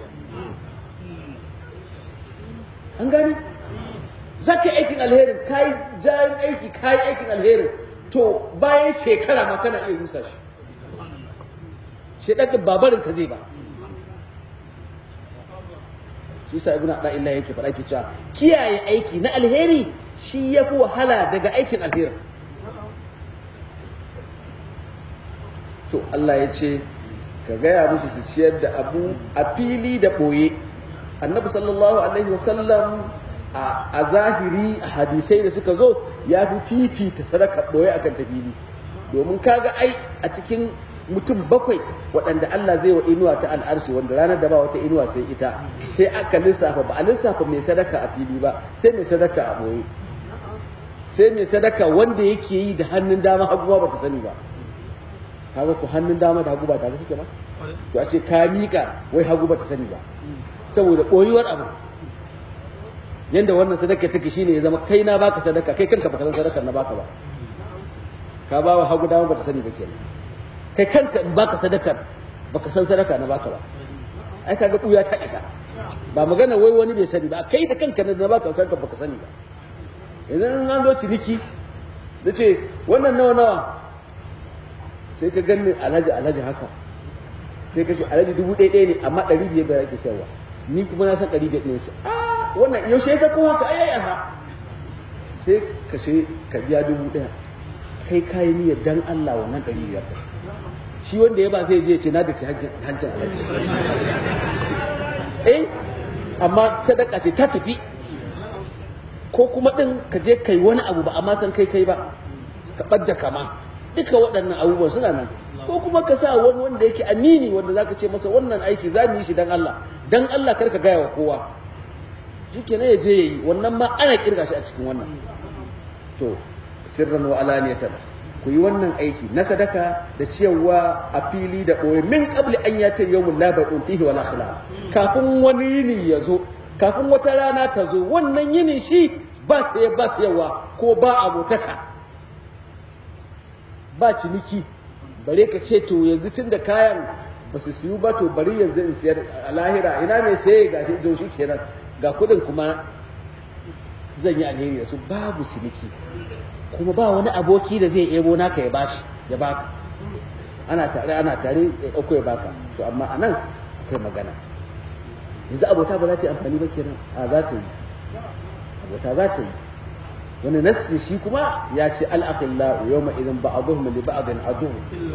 S2: An gani za ka yi aikin alherin ka yi jayin aiki ka yi aikin alherin to bayan shekara ma kana iya rusa shi, shaidan babarin ka zai ba. shi sa ibnu Ata'illah yake faɗa ke cewa kiyaye aiki na alheri shi ya fi wahala daga aikin alheri. To Allah ya ce ka gaya musu su ciyar da abu a fili da ɓoye. Annabi sallallahu alaihi wasallam a zahiri a hadisai da suka zo ya fi fifita sadaka ɓoye akan ta fili, domin kaga ai a cikin mutum 7 waɗanda Allah zai wa inuwa ta al'arshi wanda ranar da ba wata inuwa sai ita, sai aka lissafa ba a lissafa mai sadaka a fili ba sai mai sadaka a ɓoye, sai mai sadaka wanda yake yi da hannun dama hagu ba ta sani ba. Kaga ku hannun dama da hagu ba tare suke ba, to a ce ka miƙa wai hagu ba ta sani ba saboda ɓoyuwar abu. Yanda wannan sadaka take shine ya zama kai na baka sadaka kai kanka baka san sadakar na baka ba, ka ba wa hagu dama ba ta sani ba kenan. Kai kanka in baka sadakar baka san sadaka na baka ba, ai kaga ɓuya ta isa. Ba magana wai wani bai sani ba, kai da kanka na baka sadaka baka sani ba. Idan an zo ciniki da ce wannan nawa sai ka ganni alhaji haka, sai ka ce alhaji 1000 ne amma 500 ake sayarwa, ni kuma na san 500 ne. Sai wannan yaushe ya sako haka ai aha, sai ka ce ka biya 1000 kai kayi niyyar dan Allah wannan 500. Shi wanda ya ba zai je ce na da hancin alhaji amma sadaka ce ta tafi. Ko kuma din ka je kai wani abu ba amma san kai ba, ka ɓadda kama. Duka waɗannan abubuwan suna nan. Ko kuma ka sa wani wanda yake amini wanda zaka ce masa wannan aiki za mu yi shi dan Allah kar ka gaya wa kowa, shi ne ya je yayi wannan ma ana kirga shi a cikin wannan. To sirran wa alaniyatan ku yi wannan aiki na sadaka da ciyarwa a fili da ɓoye min qabli an yata yawmul la bai'un fihi wala khilal, kafin wani yini ya zo, kafin wata rana ta zo, wannan yini shi ba saye ba sayarwa ko ba abotaka ba ciniki. Bare ka ce to yanzu tun da kayan ba su siyu ba to bari yanzu in siyar a lahira, ina mai saye ga shi kenan ga kudin kuma zan yi alheri da su. Babu ciniki kuma ba wani aboki da zai ebo naka ya bashi ya baka, ana tare ya dauko ya baka. To amma anan akwai magana, yanzu abota ba za ta yi amfani ba kenan a za ta yi abota za ta yi wani nassi shi kuma ya ce al-akhillau yawma idhin ba'dhum li ba'dhin adu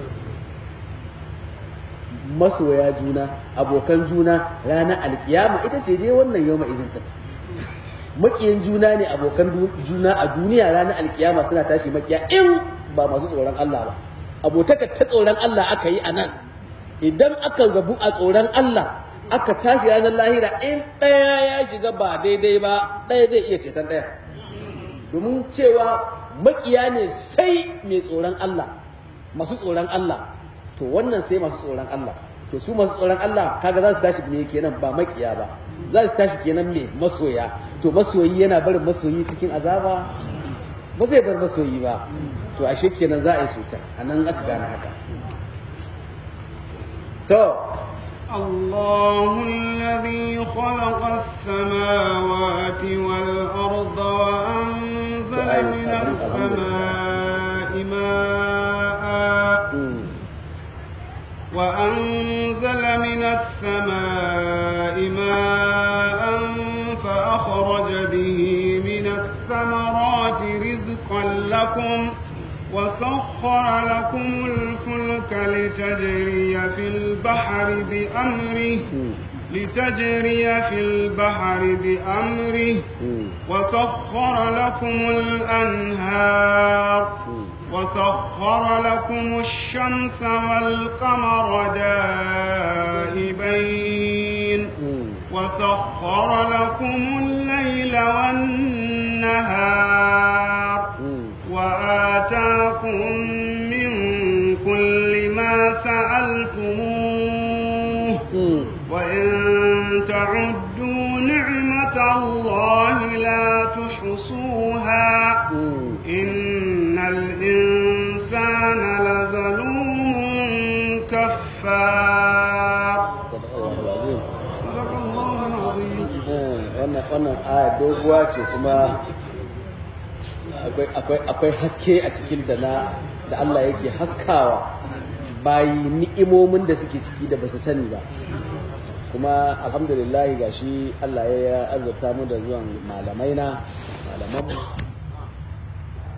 S2: masoya juna abokan juna ranar alkiyama ita ce dai wannan yawma idhin din makiyin juna ne abokan juna a duniya ranar alkiyama suna tashi makiya in ba masu tsoron Allah ba abotaka ta tsoron Allah aka yi a nan idan aka rabu a tsoron Allah aka tashi ranar lahira in ɗaya ya shiga ba daidai ba ɗaya zai iya ceton ɗaya domin cewa makiya ne sai mai tsoron Allah masu tsoron Allah to wannan sai masu tsoron Allah to su masu tsoron Allah kaga za su tashi ne kenan ba makiya ba za su tashi kenan me masoya to masoyi yana barin masoyi cikin azaba ba zai bar masoyi ba to ashe kenan za a yi cuta a nan aka gane haka to
S1: الله الذي خلق السماوات والأرض وأنزل من السماء ماء فأخرج به من الثمرات رزقا لكم وسخر لكم الفلك لتجري في البحر بأمره وسخر لكم الأنهار وسخر لكم الشمس والقمر دائبين وسخر لكم الليل والنهار وآتاكم من كل ما سألتموه وإن تعدوا نعمة الله لا تحصوها إن الإنسان لظلوم كفار صدق الله العظيم.
S2: wannan aya doguwa ce kuma akwai haske a cikin ta da Allah yake haskawa bayi ni'imomin da suke ciki da basu sani ba kuma alhamdulillah gashi Allah ya azurta mu da zuwan malaman